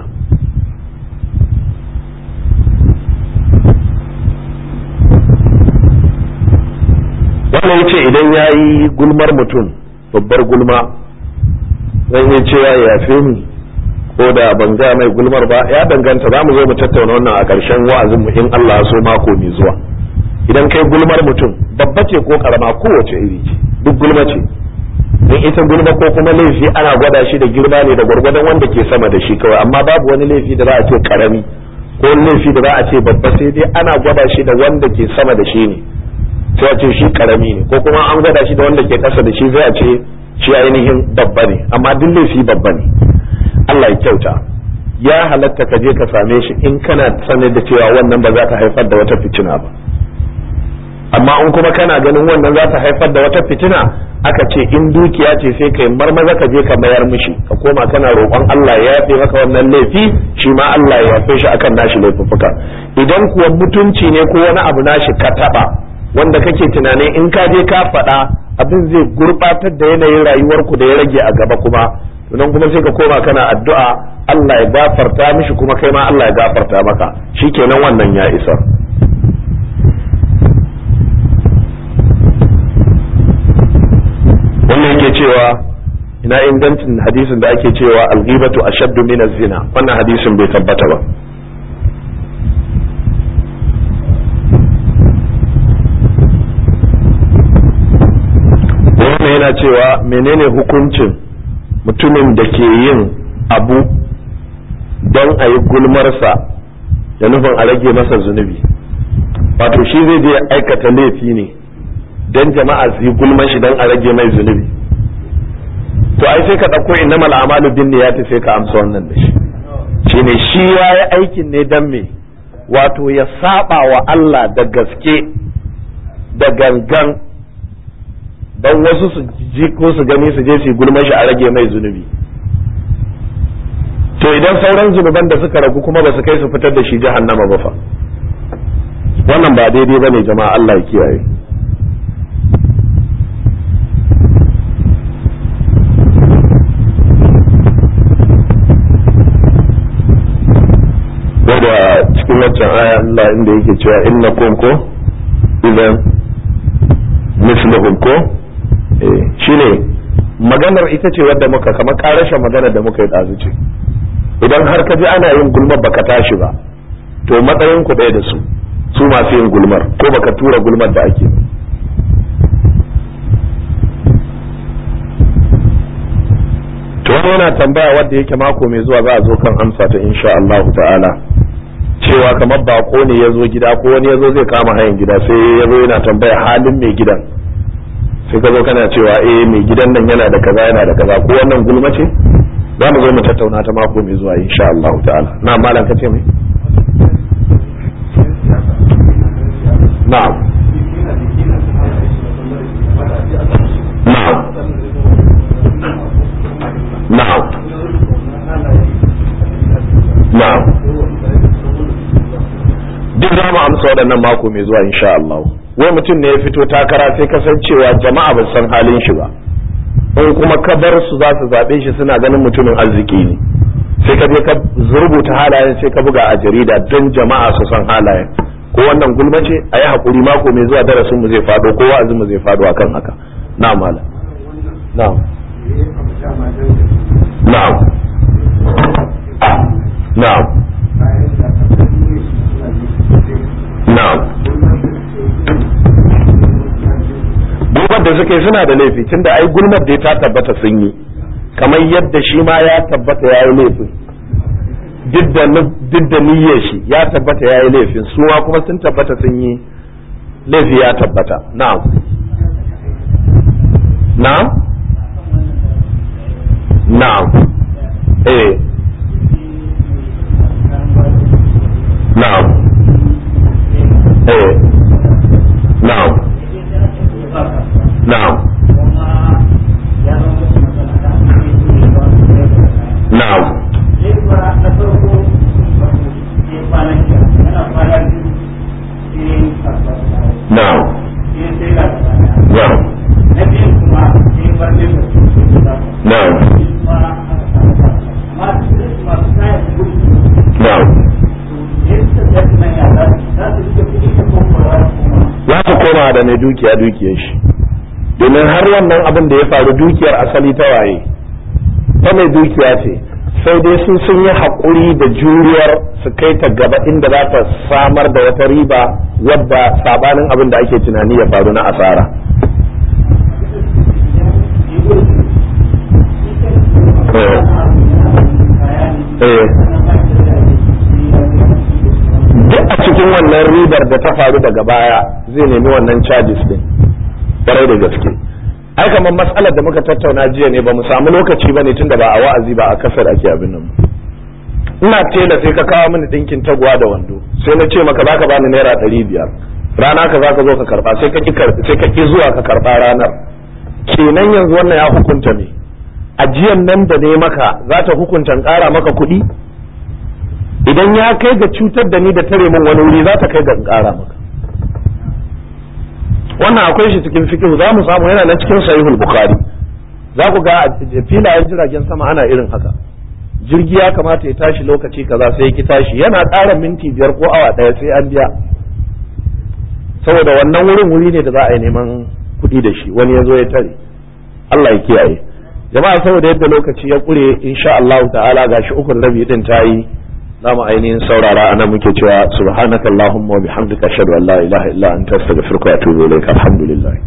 A: Wannan yace idan yayi gulmar mutum, babbar gulma, zan iya cewa ya yafe ni ko da ban ga mai gulmar ba, ya danganta. Za mu zo mu tattauna wannan a ƙarshen wa'azin mu in Allah so mako mai zuwa. Idan kai gulmar mutum, babba ce ko karama, kowace iri ce, duk gulma ce. Don ita gulma ko kuma laifi ana gwada shi da girma ne da gwargwadon wanda ke sama da shi kawai, amma babu wani laifi da za a ce karami ko laifi da za a ce babba, sai dai ana gwada shi da wanda ke sama da shi ne, sai a ce shi karami ne, ko kuma an gwada shi da wanda ke kasa da shi sai a ce shi ainihin babba ne, amma duk laifi babba ne. Allah ya kyauta. Ya halatta ka je ka same shi in kana sanar da cewa wannan ba za ta haifar da wata fitina ba, amma in kuma kana ganin wannan za ta haifar da wata fitina, aka ce in dukiya ce sai kai marmaza ka je ka mayar mishi, ka koma kana roƙon Allah ya yafe maka wannan laifi, shi ma Allah ya yafe shi akan nashi laifuffuka. Idan kuwa mutunci ne ko wani abu nashi ka taba wanda kake tunanin in ka je ka faɗa abin zai gurɓatar da yanayin rayuwarku da ya rage a gaba, kuma nan kuma sai ka koma kana addu'a Allah ya gafarta mishi kuma kai ma Allah ya gafarta maka, shikenan wannan ya isa. Wannan yake cewa ina ingancin hadisin da ake cewa al-ghibatu ashaddu min az-zina, wannan hadisin bai tabbata ba. Wannan yana cewa menene hukuncin mutumin da ke yin abu don a yi gulmarsa da nufin a rage masa zunubi, wato shi zai je aikata laifi ne dan jama'a su yi gulman shi dan a rage mai zunubi, to ai sai ka ɗauko innamal a'malu binniyati sai ka amsa wannan da shi. Shine shi yayi aikin ne dan me, wato ya saba wa Allah da gaske da gangan dan wasu su ji ko su gani su je su gulman shi a rage mai zunubi. To idan sauran zunuban da suka ragu kuma ba su kai su fitar da shi jahannama ba fa, wannan ba daidai bane jama'a, Allah ya kiyaye. da cikin waccan aya Allah inda yake cewa innakum ko idan misluhum ko shine maganar ita ce wadda muka kamar karashin maganar da muka yi ɗazu ce. Idan har ka ji ana yin gulmar baka tashi ba to matsayin ku ɗaya da su masu yin gulmar, ko baka tura gulmar da ake. To wani yana tambaya wadda yake mako mai zuwa za a zo kan amsa ta insha Allah ta'ala, cewa kamar bako ne ya zo gida ko wani ya zo zai kama hayan gida sai ya zo yana tambaya halin mai gidan, sai ka zo kana cewa mai gidan nan yana da kaza yana da kaza, ko wannan gulma ce? Za mu zo mu tattauna ta mako mai zuwa insha Allah ta'ala. Na malam ka ce mai? Na'am. Na'am. Na'am. Na'am. Duk za mu amsa waɗannan mako mai zuwa insha Allah. Wai mutum ne ya fito takara sai kasancewa jama'a ba san halin shi ba, in kuma ka bar su za su zaɓe shi suna ganin mutumin arziki ne, sai ka je ka rubuta halayen sai ka buga a jarida don jama'a su san halayen. Ko wannan gulma ce? A yi haƙuri, mako mai zuwa darasin mu zai faɗo ko wa'azin mu zai faɗo akan haka. Na'am malam. Na'am. Na'am. Na'am. Na'am. Gulmar da suke suna da laifi tunda ai gulmar da ta tabbata sun yi, kamar yadda shi ma ya tabbata ya yi laifin, duk da niyyar shi ya tabbata ya yi laifin, su ma kuma sun tabbata sun yi laifi ya tabbata. Na'am. Na'am. Na'am. Na'am. Na'am. Na'am. Na'am. Za su koma da mai dukiyar shi, domin har wannan abin da ya faru dukiyar asali ta waye, ta mai dukiya ce, sai dai sun yi haƙuri da juriyar su kai ta gaba inda za ta samar da wata riba wadda sabanin abin da ake tunani ya faru na asara. Duk a cikin wannan ribar da ta faru daga baya zai nemi wannan charges din, ƙwarai da gaske. Ai kamar matsalar da muka tattauna jiya ne, ba mu samu lokaci ba ne tunda ba a wa'azi ba a kasar ake abin nan. Ina tela sai ka kawo mini dinkin taguwa da wando, sai na ce maka zaka bani naira 500, rana ka zaka zo ka karba, sai ka ki zuwa ka karba ranar. Kenan yanzu wannan ya hukunta me? Ajiyan nan da ne maka za ta hukunta in ƙara maka kuɗi? Idan ya kai ga cutar da ni da tare min wani wuri za ta kai ga in ƙara maka. Wannan akwai shi cikin fiqh, za mu samu yana nan cikin sahihul bukhari. Za ku ga filayen jiragen sama ana irin haka. Jirgi ya kamata ya tashi lokaci kaza sai ya ki tashi, yana ƙara minti 5 ko awa 1 sai an biya, saboda wannan wuri ne da za a yi neman kuɗi da shi, wani ya zo ya tare. Allah ya kiyaye jama'a, saboda yadda lokaci ya ƙure insha Allah ta'ala gashi 3:30 din ta yi, za mu ainihin saurara anan muke cewa subhanakallahumma wa bihamdika ashhadu an la ilaha illa anta astaghfiruka wa atubu ilaik. Alhamdulillah.